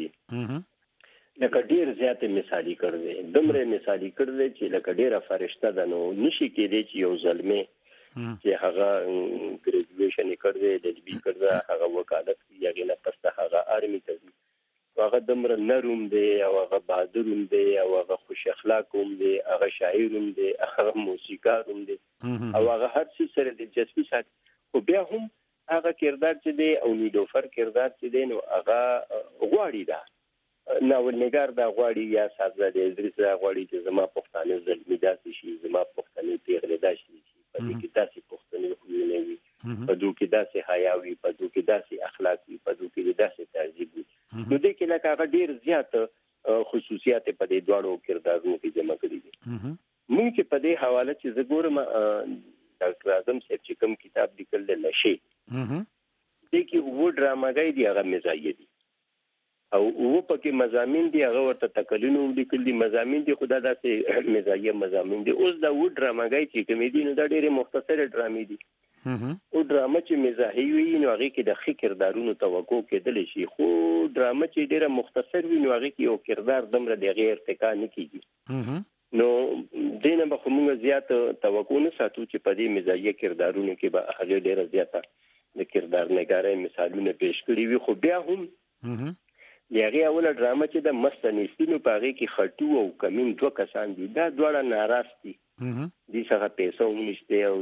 دي لکه ډېر زیاته مثالي کړ دی دومره مثالي کړ دی چې لکه ډېره فرشته ده نو نشي کېدی چې یو ظلمه چې هغه ګریجویشن کړ دی د بي کړ دی هغه وکالت یې نه پسته هغه آرمي ته هغه دمر نروم دی او هغه بهادر دی او هغه خوش اخلاق هم دی هغه شاعر هم دی هغه موسیقار هم دی او هغه هر څه سره دلچسپي ساتي خو بیا هم هغه کردار چې دی او نیلوفر کردار چې دی نو هغه غواړي دا ناولنګار دا غواړي یا صاحبزاده ادریس دا غواړي چې زما پښتانه ظلمي داسې شي زما پښتنې پیغله داسې شي په دې کې داسې پښتنې خوونه وي په دوی کې داسې حیا وي په دوی کې داسې اخلاق وي په دوی کې داسې تهذیب وي نو دې کې لکه هغه ډیر زیات خصوصیات په دې دواړو کردارونو کې جمع کړي دي. موږ چې په دې حواله چې زه ګورم ډاکټر اعظم صاحب چې کوم کتاب لیکل دی لشي دې کې و ډراماګای دی هغه مزایه دي او و پکې مضامین دي هغه ورته تکلینو لیکل دي مضامین دي خدا داسې مزایه مضامین دي. اوس دا و ډراماګای چې کوم دي نو دا ډېرې مختصره ډرامې دي. او ډرامه چې مزاحي وي نو هغه کې د ښه کردارونو توقع کېدلی شي خو ډرامه چې ډېره مختصر وي نو هغه کې یو کردار دومره د هغې ارتقا نه کېږي. نو دې نه به خو موږ زیات توقع نه ساتو چې په دې مزاحیه کردارونو کې به هغې ډېره زیاته د کردار نګارۍ مثالونه پیش کړي وي. خو بیا هم د هغې اوله ډرامه چې د مستنیستینو په هغې کې خټو او کمین دوه کسان دي دا دواړه ناراست دي. دې څخه پیسه هم نشته او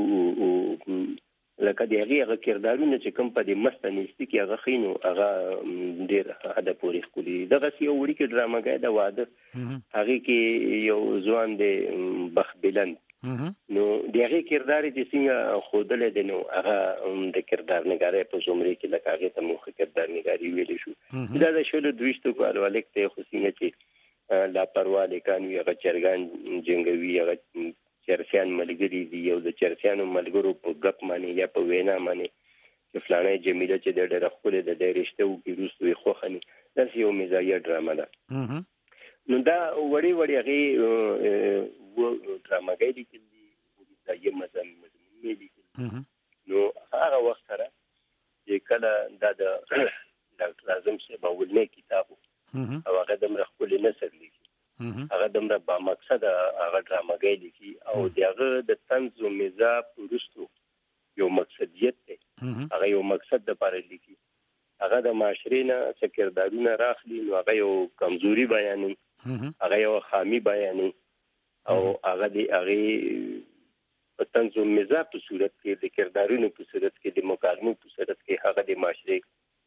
لکه د هغې کردارونه چې کوم په دې مستنیستي کې هغه ښي نو هغه ډېر حده پورې ښکلي دي. دغسې یو وړوکی ډراماګۍ د واده هغې کې یو ځوان دی بخت بلند نو د هغې کردار چې څنګه ښودلی دی نو هغه د کردار نګارۍ په زمرې کې لکه هغې ته موږ کردار نګاري ویلی شو. دا د 22 کالو هلک دی خو څنګه چې لاپروا هلکان وي هغه چرګان جنګوي هغه چرسیان ملګري دي او د چرسیانو ملګرو په ګپ باندې یا په وینا باندې چې فلانی جمیله چې د ډېره ښکلې د دې رشته وکړي وروسته یې خوښه نه داسې یو مزاحیه ډرامه ده. نو دا وړې هغې ډراماګۍ لیکل دي مزاحیه مضامین یې لیکل نو هغه وخت سره چې کله دا د ډاکټر اعظم صاحب اولنی کتاب او هغه دومره ښکلې نثر لیکي هغه دومره با مقصد هغه ډراماګۍ لیکي او د هغه د طنز و مزاح وروستو یو مقصدیت دی هغه یو مقصد دپاره لیکي هغه د معاشرې نه څه کردارونه راخلي نو هغه یو کمزوري بیانوي هغه یو خامي بیانوي او هغه د هغې په طنز و مزاح په صورت کې د کردارونو په صورت کې د مکالمو په صورت کې هغه د معاشرې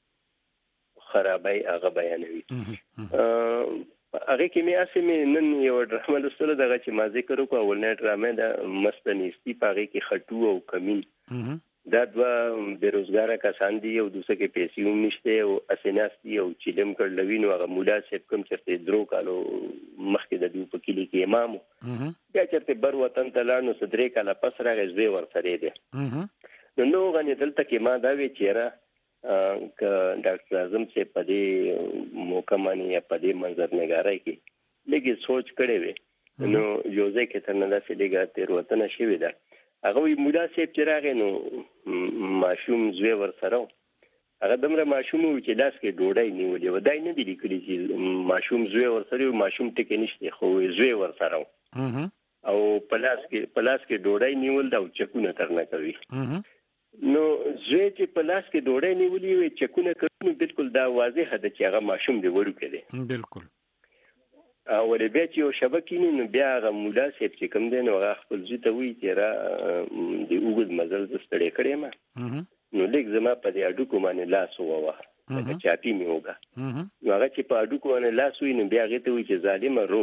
خرابۍ هغه بیانوي. هغې کې مې هسې مې نن یو ډرامه لوستله دغه چې ما ذکر وکړو اولنۍ ډرامه د مستنیستي په هغې کې خټو او کمین دا دوه بېروزګاره کسان دي او دوسه کې پیسې هم نشته او هسې ناست دي او چیلم کړلوي نو هغه مولا صاحب کوم چېرته 3 کالو مخکې د دوی په کلي کې امام و بیا چېرته بر وطن ته لاړ نو څه 3 کاله پس راغی زوی ورسره دی نو نو غنې دلته کې ما دا وی چېره که ډاکټر اعظم صاحب په دې موقع باندې یا په دې منظر نګارۍ کې لږې سوچ کړی وی نو یو ځای کې تر نه داسې لږه تېروتنه شوې ده. هغه وی مولا صاحب چې راغی نو ماشوم زوی ورسره و هغه دومره ماشوم و چې لاس کې ډوډۍ نیولې وه دا یې نه دي لیکلي چې ماشوم زوی ورسره و ماشوم ټکې نشته خو زوی ورسره و او په لاس کې ډوډۍ نیول دا او چکونه ترنه کوي نو زوی چې په لاس کې ډوډۍ نیولې وي چکونه کوي نو بالکل دا واضحه ده چې هغه ماشوم دی وړوکی دی بالکل او ولې بیا چې یو شبه کینی نو بیا هغه مولا صاحب چې کوم دی نو هغه خپل زوی ته وایي چې را د اوږد مزل زه ستړی کړی یم نو لږ زما په دې هډوکو باندې لاس ووهه لکه چاپي مې وکړه نو هغه چې په هډوکو باندې لاس ووي نو بیا هغې ته وایي چې ظالمه رو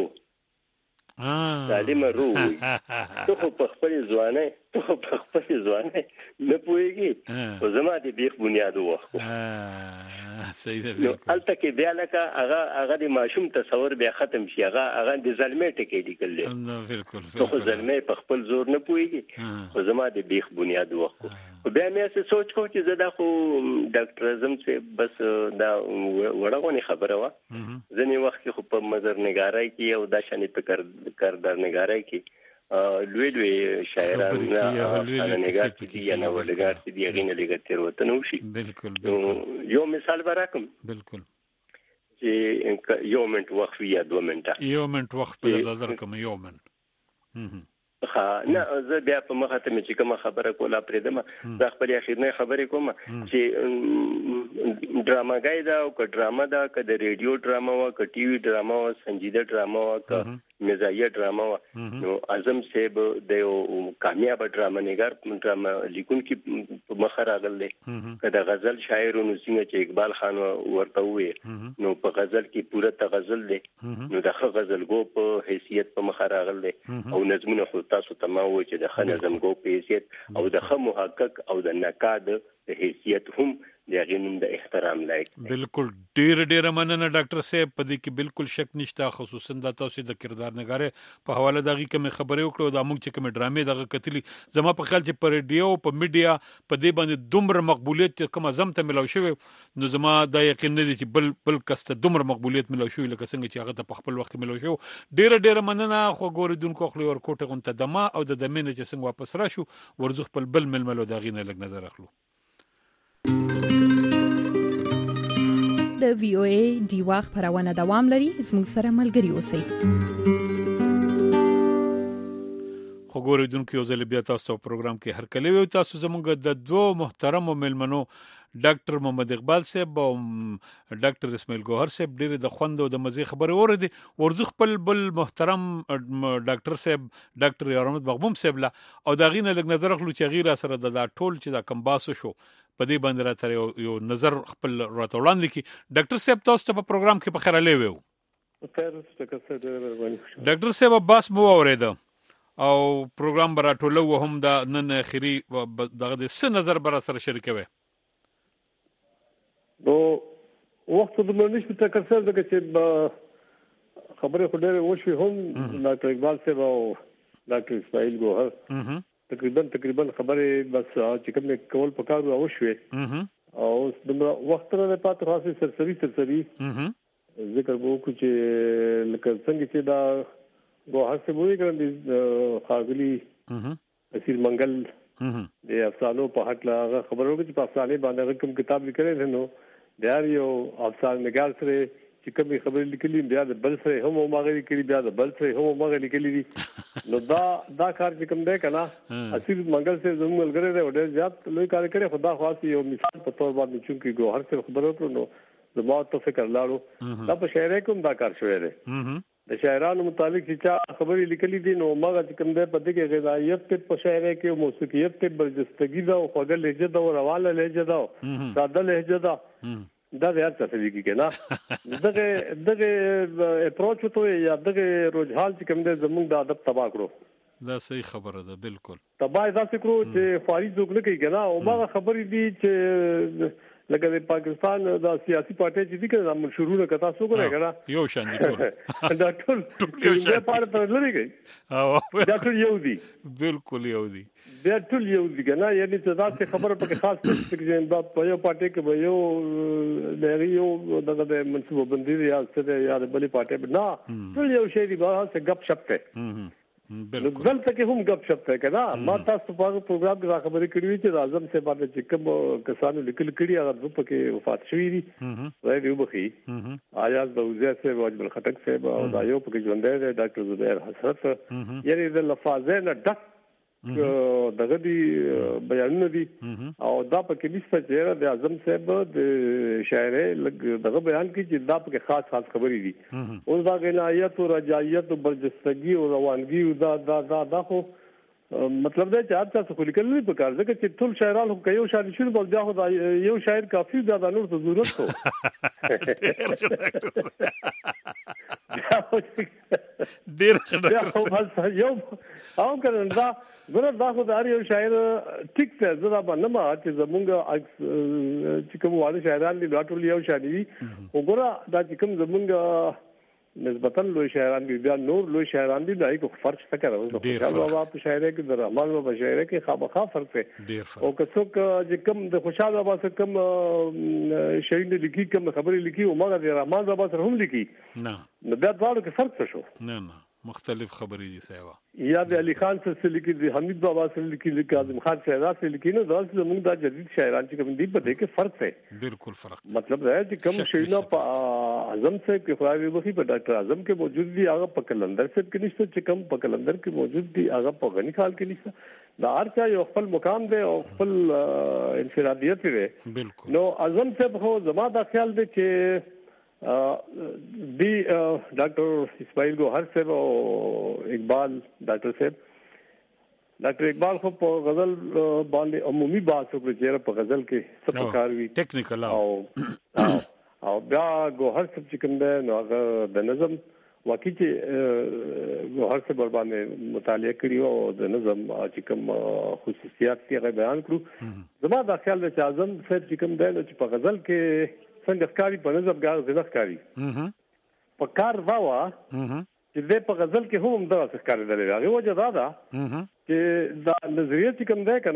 وایي ته خو په خپلې ځوانۍ نه پوهېږي خو زما د بیخ بنیاد ووخت نو هلته کې بیا لکه هغه د ماشوم تصور بیا ختم شي هغه د زلمۍ ټکی لیکل دی ته خو زلمۍ په خپل زور نه پوهېږي خو زما د بیخ بنیاد وخت خو بیا مې هسې سوچ کوم چې زه دا خو ډاکټر اعظم صاحب بس دا وړه غونې خبره وه ځینې وخت کې خو په منظر نګارۍ کې او دا شانې په کردار نګارۍ کې لوی شاعران خانه‌نګار چې دي یا ناولګار چې دي هغې نه لږه تېروتنه وشي یو مثال به راکړم چې یو منټ وخت وي یا 2 منټه یو منټ وخت په نظر کوم یو منټ نه زه بیا په مخه ته مې چې کومه خبره کوله پرېږدم دا خپلې اخرنۍ خبرې کوم چې ډراماګۍ ده او که ډرامه ده که د ریډیو ډرامه وه که ټي وي ډرامه وه سنجیده ډرامه وه که مزاحیه ډرامه وه نو اعظم صاحب د یو کامیابه ډرامه نګار ډرامه لیکونکي په مخه راغلی که د غزل شاعر نو څنګه چې اقبال خان ورته وویې نو په غزل کې پوره تغزل دی نو د ښه غزلګو په حیثیت په مخه راغلی او نظمونه خو تاسو ته ما وویل چې د ښه نظمګو په حیثیت او د ښه محقق او د نقاد په حیثیت هم د هغې نوم د احترام لایق دی. بالکل ډیره مننه ډاکټر صاحب، په دې کې بالکل شک نشته، خصوصا د تاسو د کردار نګارې په حواله دغه کوم خبرې وکړو د موږ چې کوم ډرامې دغه کتلی، زما په خیال چې په ریډیو په میډیا په دې باندې دومره مقبولیت کوم ازم ته ملو شوی، نو زما دا یقین نه دی چې بل کس ته دومره مقبولیت ملو شوی لکه څنګه چې هغه ته په خپل وخت ملو شو. ډیره مننه. خو ګوریدونکو خپل ورکوټه غونته دما او د دمنه چې څنګه واپس راشو ورزخ خپل بل ململو دغه نه لګ نظر اخلو. د وی او ای ډیوا خبرونه دوام لري، زموږ سره ملګري اوسئ. خو ګوریدونکو یو ځل بیا تاسو په پروګرام کې هر کله وي تاسو زموږ د دوه محترم ملمنو ډاکټر محمد اقبال صاحب او ډاکټر اسماعیل ګوهر صاحب ډېر د خوند او د مزي خبرې اوردي. ورزخ خپل بل محترم ډاکټر صاحب ډاکټر یارمد مغبوم صاحب لا او دا غینه لګ نظر اخلو چې غیر سره د ټول چې دا کمباسو شو په دې باندې راته یو نظر خپل راته وړاندې کی. ډاکټر صاحب تاسو ته په پروګرام کې په خیر علي وو. ډاکټر صاحب باس مو اوریدا او پروګرام برا ټولو هم دا نن اخیری دغه د څه نظر برا سره شریکوي. نو وخت د منځ په تکثر دغه چې خبره خو ډېر وشوي هم ډاکټر اقبال صاحب او ډاکټر اسماعیل ګوهر تقریبا خبره بس چې کوم کول پکارو او شوې او د وخت نه پاتې خاصه سرسري ذکر وو چې لکه څنګه چې دا ګوهر څه وایي کړي خاغلی اسیر منګل د افسانو په حق لا خبرو کې په افسانه باندې کوم کتاب لیکل نو دا یو افسانه نګار سره چې کوم خبرې لیکلي بیا د بل سره هم ماغلي کړي بیا د بل سره هم ماغلي کړي نو دا کار چې کوم دی کنه اسیر منګل سره زموږ ملګری دی ډېر زیات لوی کار کړی. خدا خاص یو مثال په تور باندې چې ګوهر سره خبرو کړو نو زما ته فکر لاړو دا په شاعرۍ کوم دا کار شوی دی. د شاعرانو متعلق چې خبرې لیکلي دي نو ماغه چې کوم دی په دې کې غذایت په شاعرۍ کې موسیقیت په برجستګي دا او خوږه لهجه دا او رواله لهجه دا ساده لهجه دا دا د هر څه لګي کنه دغه اپروچ ته یا دغه رجحان چې کوم دی زموږ د ادب تبا کړو. دا صحیح خبره ده. بالکل تبا دا فکرو چې فارغ څوک نه کوي کنه او ما خبرې دي چې لکه د پاکستان د سیاسي پارټي چې دي کنه منشورونه کتا څوک نه کنه یو شان دي ټول دا ټول یو پاره پر لري کوي او دا ټول یو دي. بالکل یو دي بیا ټول یو دي کنه یعنی چې دا څه خبره پکې خاص څه چې دا په یو پارټي کې به یو لري یو دغه منصوبه بندي یا څه یا د بلې پارټي نه ټول یو شی دی به څه غپ شپ کوي. بالکل دلته کې هم غپ شپ کوي کنه. ما تاسو په پروګرام کې خبرې کړې وي چې اعظم صاحب باندې چې کوم کسانو لیکل کړي هغه په کې وفات شوی دي راځي وبخي آیاز بوزه صاحب او اجمل خټک صاحب او دا یو په کې ژوندې دی ډاکټر زبیر حسرت یعنی د لفظونه ډک دغه دی بیانونه دي او دا په کې نشته چې د اعظم صاحب د شاعرۍ دغه بیان کې چې دا په کې خاص خبرې دي او دا غنایت او رجایت او برجستګي او روانګي دا خو مطلب دا چې تاسو خو لیکل نه پکار ځکه چې ټول شاعران هم کوي شاعر شنو بل بیا خو یو شاعر کافي زیاده نور ته ضرورت خو ډیر خبره یو او کنه دا خو د یو شاعر ټیک ته زړه باندې ما چې زمونږ چې کوم واده شاعران دي ټول یو شاعر دي وګوره دا چې کوم زمونږ نسبتاً لوی شاعران دي بیا نور لوی شاعران دي دای کو فرق څه کوي خیال بابا په شاعرۍ کې د رحمان بابا شاعرۍ کې خامخا فرق دی او که څوک چې کوم د خوشحال بابا سره کوم شعر لیکي کوم خبرې لیکي او مګر د رحمان بابا سره هم لیکي نه بیا دواړو کې فرق څه شو نه مختلف خبرې دي سیوا یا د علي خان سره لیکي د حمید بابا سره لیکي د کاظم خان شاعران سره لیکي نو دا زموږ د جدید شاعران چې کوم دي په دې کې فرق دی. بالکل فرق مطلب دا چې کوم شعرونه په اعظم صاحب کې خدای وبخي په ډاکټر اعظم کې موجود دي هغه په کلندر صاحب کې نشته چې کوم په کلندر کې موجود دي هغه په غنی خان کې نشته. دا هر چا یو خپل مقام دی او خپل انفرادیت دی. بالکل نو اعظم صاحب خو زما دا خیال دی چې دی ډاکټر اسماعیل ګوهر صاحب او اقبال ډاکټر اقبال خو په غزل باندې عمومي بحث وکړي چې په غزل کې څه پکار وي ټیکنیکل او بیا ګوهر صاحب چې کوم دی نو هغه د نظم واقعي چې هر څه بر باندې مطالعه کړی او د نظم چې کوم خصوصیات یې بیان کړو. زما دا خیال دی چې اعظم صاحب چې کوم دی چې په غزل کې څنګه ښکاري په نظم کې ځنه ښکاري په کار واوا چې د په غزل کې هم دا څه ښکاري دی. هغه وجه دا ده چې دا نظریه چې کوم دی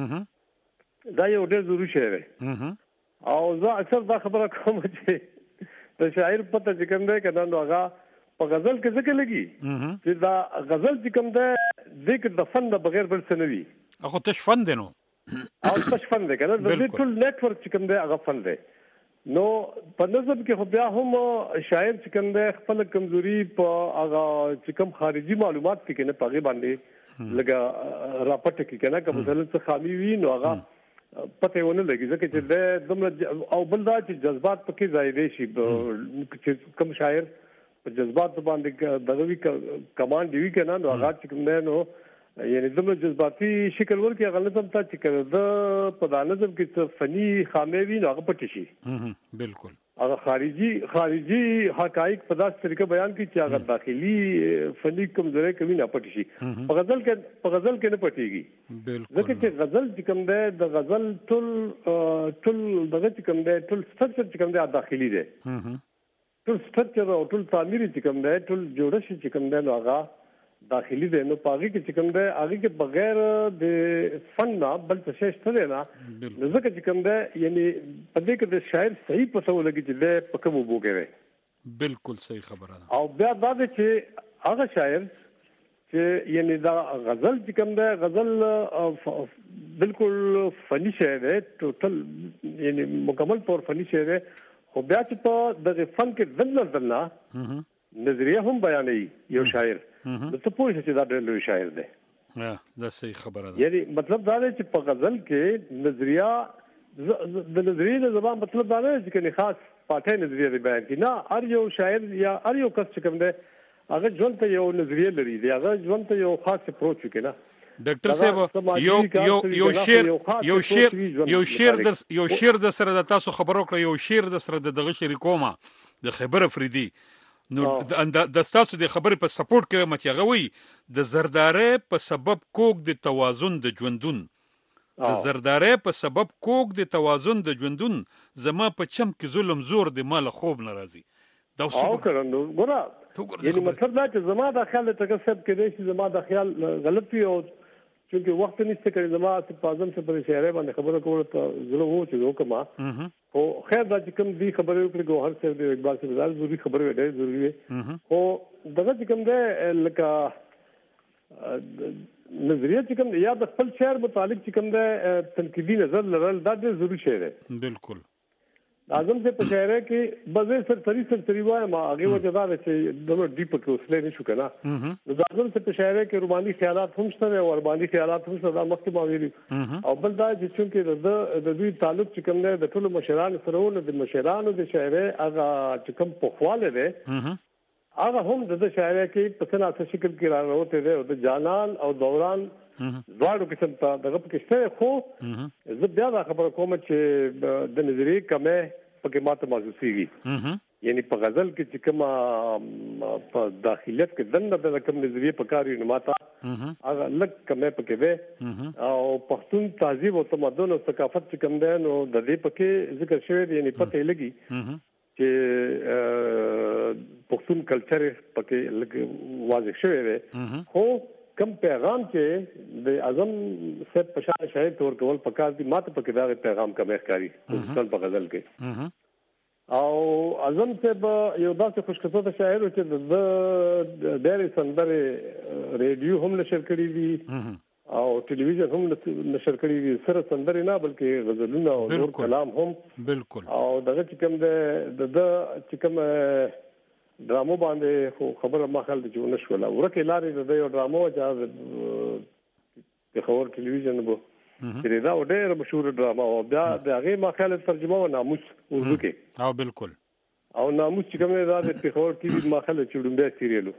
کنه دا یو ډېر ضروري شی دی او زه اکثر دا خبره کوم چې د شاعر پته چې کوم دی کنه نو هغه په غزل کې څه لګي چې دا غزل چې کوم دی ذکر د فن د بغیر بل څه نه وي. هغه تش فن دی نو او تش فن دی کنه د ټول نیټورک چې کوم دی هغه فن دی. نو په نظم کې خو بیا هم شاعر چې کوم دی خپل کمزوري په هغه چې کوم خارجي معلومات کې نه پغې باندې لګا راپټ کې کنه که مثلا څه خامي وي نو هغه پته ونه لګي ځکه چې د دومره او بل دا چې جذبات پکې زائد شي چې کوم شاعر په جذبات باندې دغوی کمانډ دی کنه نو هغه چې کوم دی نو یعنی دومره جذباتي شکل ورکړي هغه نظم ته چې کړه د په دا نظم کې څه فني خامې وي نو هغه پټ شي. بالکل هغه خارجي حقایق په داسې طریقه بیان کړي چې هغه داخلي فني کمزوري کوي نه پټ شي. په غزل کې نه پټيږي. ځکه چې غزل چې کوم دی د غزل ټول دغه چې کوم دی ټول سټرکچر چې کوم دی داخلي دی. ټول سټرکچر او ټول تعمیر چې کوم دی ټول جوړښت چې کوم دی نو هغه داخلي دی. نو پاغي کې چې کوم دی هغه کې بغیر د فن نه بل څه شته دی نه ځکه چې کوم دی یعنی په دې کې د شاعر صحیح پته ولګي چې د پکم وګوري. بالکل صحیح خبره ده. او بیا دا چې هغه شاعر چې یعنی دا غزل چې کوم دی غزل بالکل فني شعر دی ټوټل یعنی مکمل طور فني شعر دی خو بیا چې په دغه فن کې دلته نظریه هم بیانوي یو شاعر نو ته پوه شې چې دا ډېر لوی شاعر دی. دا صحیح خبره ده. یعنی مطلب دا دی چې په غزل کې نظریه د نظریې د زبان مطلب دا دی چې کني خاص پاټه نظریه بیان کړي نه. هر یو شاعر یا هر یو کس چې کوم دی هغه ژوند ته یو نظریه لري دی هغه ژوند ته یو خاص اپروچ وکړي. ډاکټر صاحب یو شعر د سره د تاسو خبرو کړ یو شعر د سره دغه شریکومه د خبر افریدي نو د تاسو د خبرې په سپورټ کې متیغوي د زردارې په سبب کوک د توازن د ژوندون د زردارې په سبب کوک د توازن د ژوندون زما په چم کې ظلم زور د مال خوب ناراضي دا څه وکړنو ګوره یعنی مطلب دا چې زما د خیال ته کسب کې دی زما د خیال غلط وي او چونکه وخت نشته کړي زما په اعظم څخه په شعر باندې خبره کوله ته ظلم وو چې وکما او خیر دا چې کوم دی خبرې وکړي ګوهر صاحب د اقبال صاحب زال ضروري خبره وړي ضروري وي او دغه چې کوم دی لکه نظریه چې کوم یا د خپل شعر متعلق چې کوم دی تنقیدي نظر لرل دا ډېر ضروري شی دی. بالکل اعظم سے پشاعره کې بزې سرسری وای ما هغه وجه دا چې دغه ډیپ کې اوسلې نشو کنه نو اعظم سے پشاعره کې روماني خیالات هم شته او ارماني خیالات هم شته مخکې ما ویلي او بل دا چې چونکې د دوی تعلق چې کوم دی د ټولو مشرانو سره ول د مشرانو د شاعره هغه چې کوم په خواله دی هغه هم د شاعره کې په څه ناسه شکل کې راوته دی او د جانان او دوران دواړو قسم ته دغه پکې خو زه بیا دا خبره کوم چې د نظریه کمه پکې ماته محسوسيږي یعنی په غزل کې چې کومه په داخلیت کې دنه د کوم نظریه په کاری نه ماته هغه لک کمه پکې وي او پښتون تهذیب او تمدن او ثقافت چې کوم دی نو د دې پکې ذکر شوی دی یعنی پته لګي چې پښتون کلچر پکې لګ واضح شوی دی خو کم پیغام چې د اعظم سے پشان شاعر تور کول پکار دي ماته پکې دا پیغام کم ښکاری په غزل کې او اعظم سے یو داسې خوشخطه شاعر چې د ډېر سندره ریډیو هم نشر کړی دي او ټلویزیون هم نشر کړی دي سره سندره نه بلکې غزلونه او نور کلام هم بالکل او دغه چې کوم د چې کوم ډرامو باندې خو خبره ما خل د جوړ نشوله ورکه لارې د یو ډرامو چې خبر ټلویزیون بو چې دا ډېر مشهور ډراما او بیا د هغه ما خل ترجمه و ناموس اردو کې او بالکل او ناموس چې کوم دا د خبر ټي وي ما خل چې ډومبه سیریلو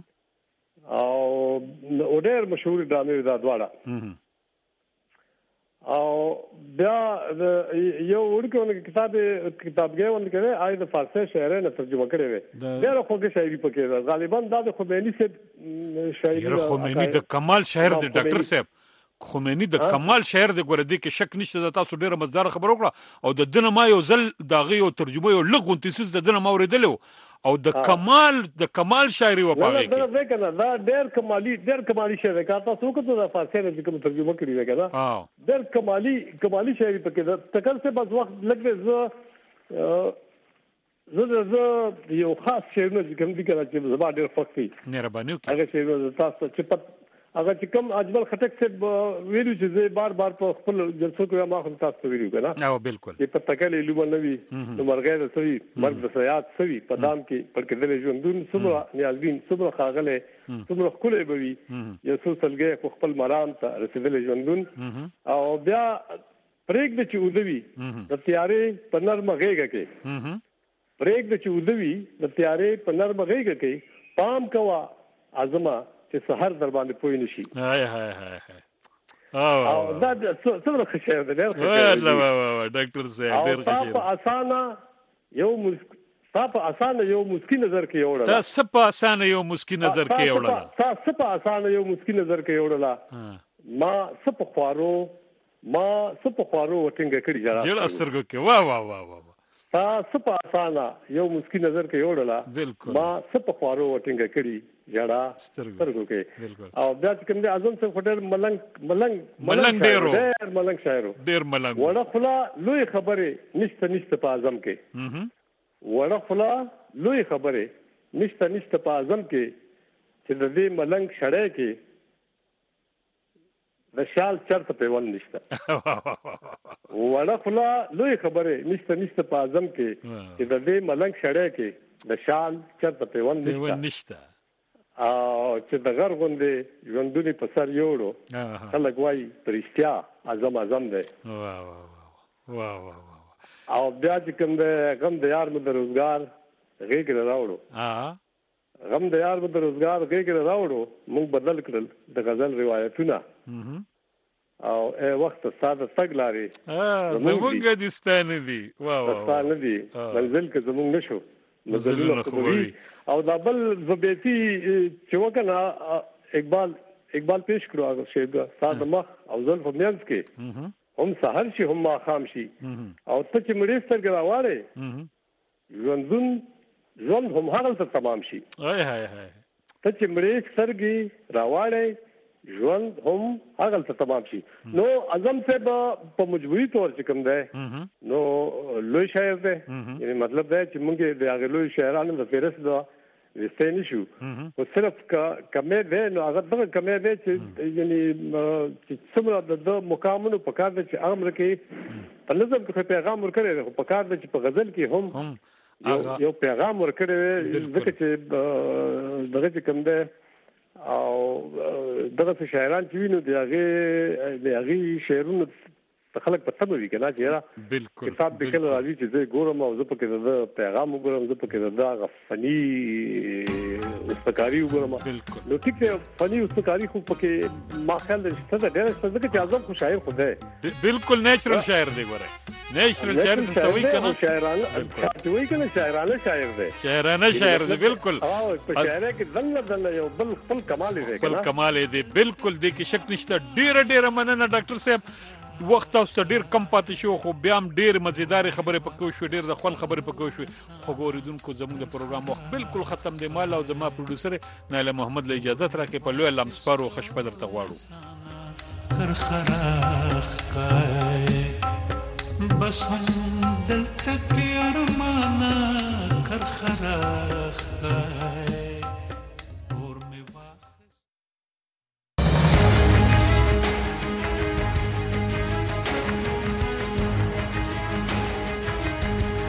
او ډېر مشهور ډرامې دا دواړه او بیا یو ورکونه کتابګي ونه کړي آی د فارسی شاعر نه ترجمه کړي وي ډېر خوږه شاعري پکې غالبا د خمینی سے شاعري خمینی د کمال شاعر دی ډاکټر صاحب خمینی د کمال شاعر دی ګوره دې کې شک نشته د تاسو ډیره مزدار خبر وکړه او د دنه ما یو ځل داغه یو ترجمه یو لغون تیسیس د دنه ما اوریدلو او د کمال شاعري و پاره کې دا کنه دا ډېر کمالي شاعر کا تاسو کو د فارسی نه کوم ترجمه کړی وی کنه ډېر کمالي شاعري پکې د تکل سے بس وخت لګي زه یو خاص شعر نه کوم دي کنه چې زما ډېر خوښي مهرباني وکړئ هغه شعر تاسو چې هغه چې کوم اجمل خټک سے ویلو چې زه بار په خپل جلسو کې ما خو تاسو ویلو کنه او بالکل چې په تکلې لومه نوي نو مرغې د سوي مرګ د سیات سوي په دام کې پر کېدل ژوندون څومره نیازبین څومره خاغله څومره خلې بوي یو څو سلګې خپل مرام ته رسیدل ژوندون او بیا پرېګ د چودوي د تیارې په نرمه غېګه کې پرېګ د چودوي د تیارې په نرمه غېګه کې پام کوا ازما چې سحر در باندې پوي نشي او دا څومره خوشاله ده الله ډاکټر صاحب ډېر خوشاله په اسانه یو مسکی نظر کې وړل تا سپه اسانه یو مسکی نظر کې وړل تا سپه اسانه یو مسکی نظر کې وړل ما سپه خوارو وټینګ کړی جړ اثرګو کې واه تا سپه اسانه یو مسکی نظر کې وړل بالکل ما سپه خوارو وټینګ کړی جړه سترګو کې او بیا کوم دي اعظم سے فټر ملنګ ډېر ملنګ شاعر وړه خلا لوی خبره نشته په اعظم کې وړه خلا لوی خبره نشته په اعظم کې چې د دې ملنګ شړې کې د شال چرته پیوند نشته وړه خلا لوی خبره نشته په اعظم کې چې د دې ملنګ شړې کې د شال چرته پیوند نشته او چې د غر غوندې ژوندونی په سر یوړو خلک وایي پرشتیا اعظم دی واه او بیا چې کوم د غم د یار مې د روزګار غېږ راوړو غم د یار مې د روزګار غېږ راوړو موږ بدل کړل د غزل روایتونه او وخت ساده تګ لارې زمونږ د سپانه دي سپانه دي منزل کې زمونږ نشو مزلونه خوبوي او دا بل زبېتی چې وکنه اقبال پیش کړو هغه شی ساده مخ او زلف میانس کې هم سحر شي هم ماښام شي او ته چې مړې سترګې راواړې ژوند هم هغلته تمام شي ته چې مړې سترګې راواړې ژوند هم هغلته تمام شي نو اعظم صاحب په مجبوري تور چې کوم دی نو لوی شاعر دی یعنی مطلب دی چې موږ د هغه لوی شاعرانو د فهرست دا وستې نشو او صرف کمې دی نو هغه دغه کمې دی چې یعنی چې څومره د مقامونو په کار دی چې امر کې په نظم کې پیغام ورکړي دی په کار دی چې په غزل کې هم یو پیغام ورکړي ځکه چې دغه چې کوم دی او دغه شاعران چې وینو د هغه شعرونو خلک په تمه وی کنه چې بالکل کتاب د کله راځي چې زه ګورم او زه پکې د پیغام وګورم زه پکې د غفنی استقاری وګورم نو ټیک ته فنی استقاری خو پکې ما خیال دی چې دا ډېر څه چې اعظم خو شاعر خو دی بالکل نیچرل شاعر دی ګوره نیچرل شاعر ته وایي کنه شاعرانه شاعر دی بالکل او په شاعر کې دنه یو بل خپل کمال دی خپل کمال دی بالکل دی کې شک نشته ډېر مننه ډاکټر صاحب وخت اوس ته ډیر کم پاتې شو خو بیا هم ډیر مزیدار خبرې پکې شو ډیر د خپل خبرې پکې شو خو ګوریدونکو زموږ د پروګرام وخت بالکل ختم دی مال او زما پروډوسر نایله محمد له اجازه راکې په لوی لمسپارو خشپ درته غواړو کر خراخ کای بس هم دل تک ارمانا کر خراخ کای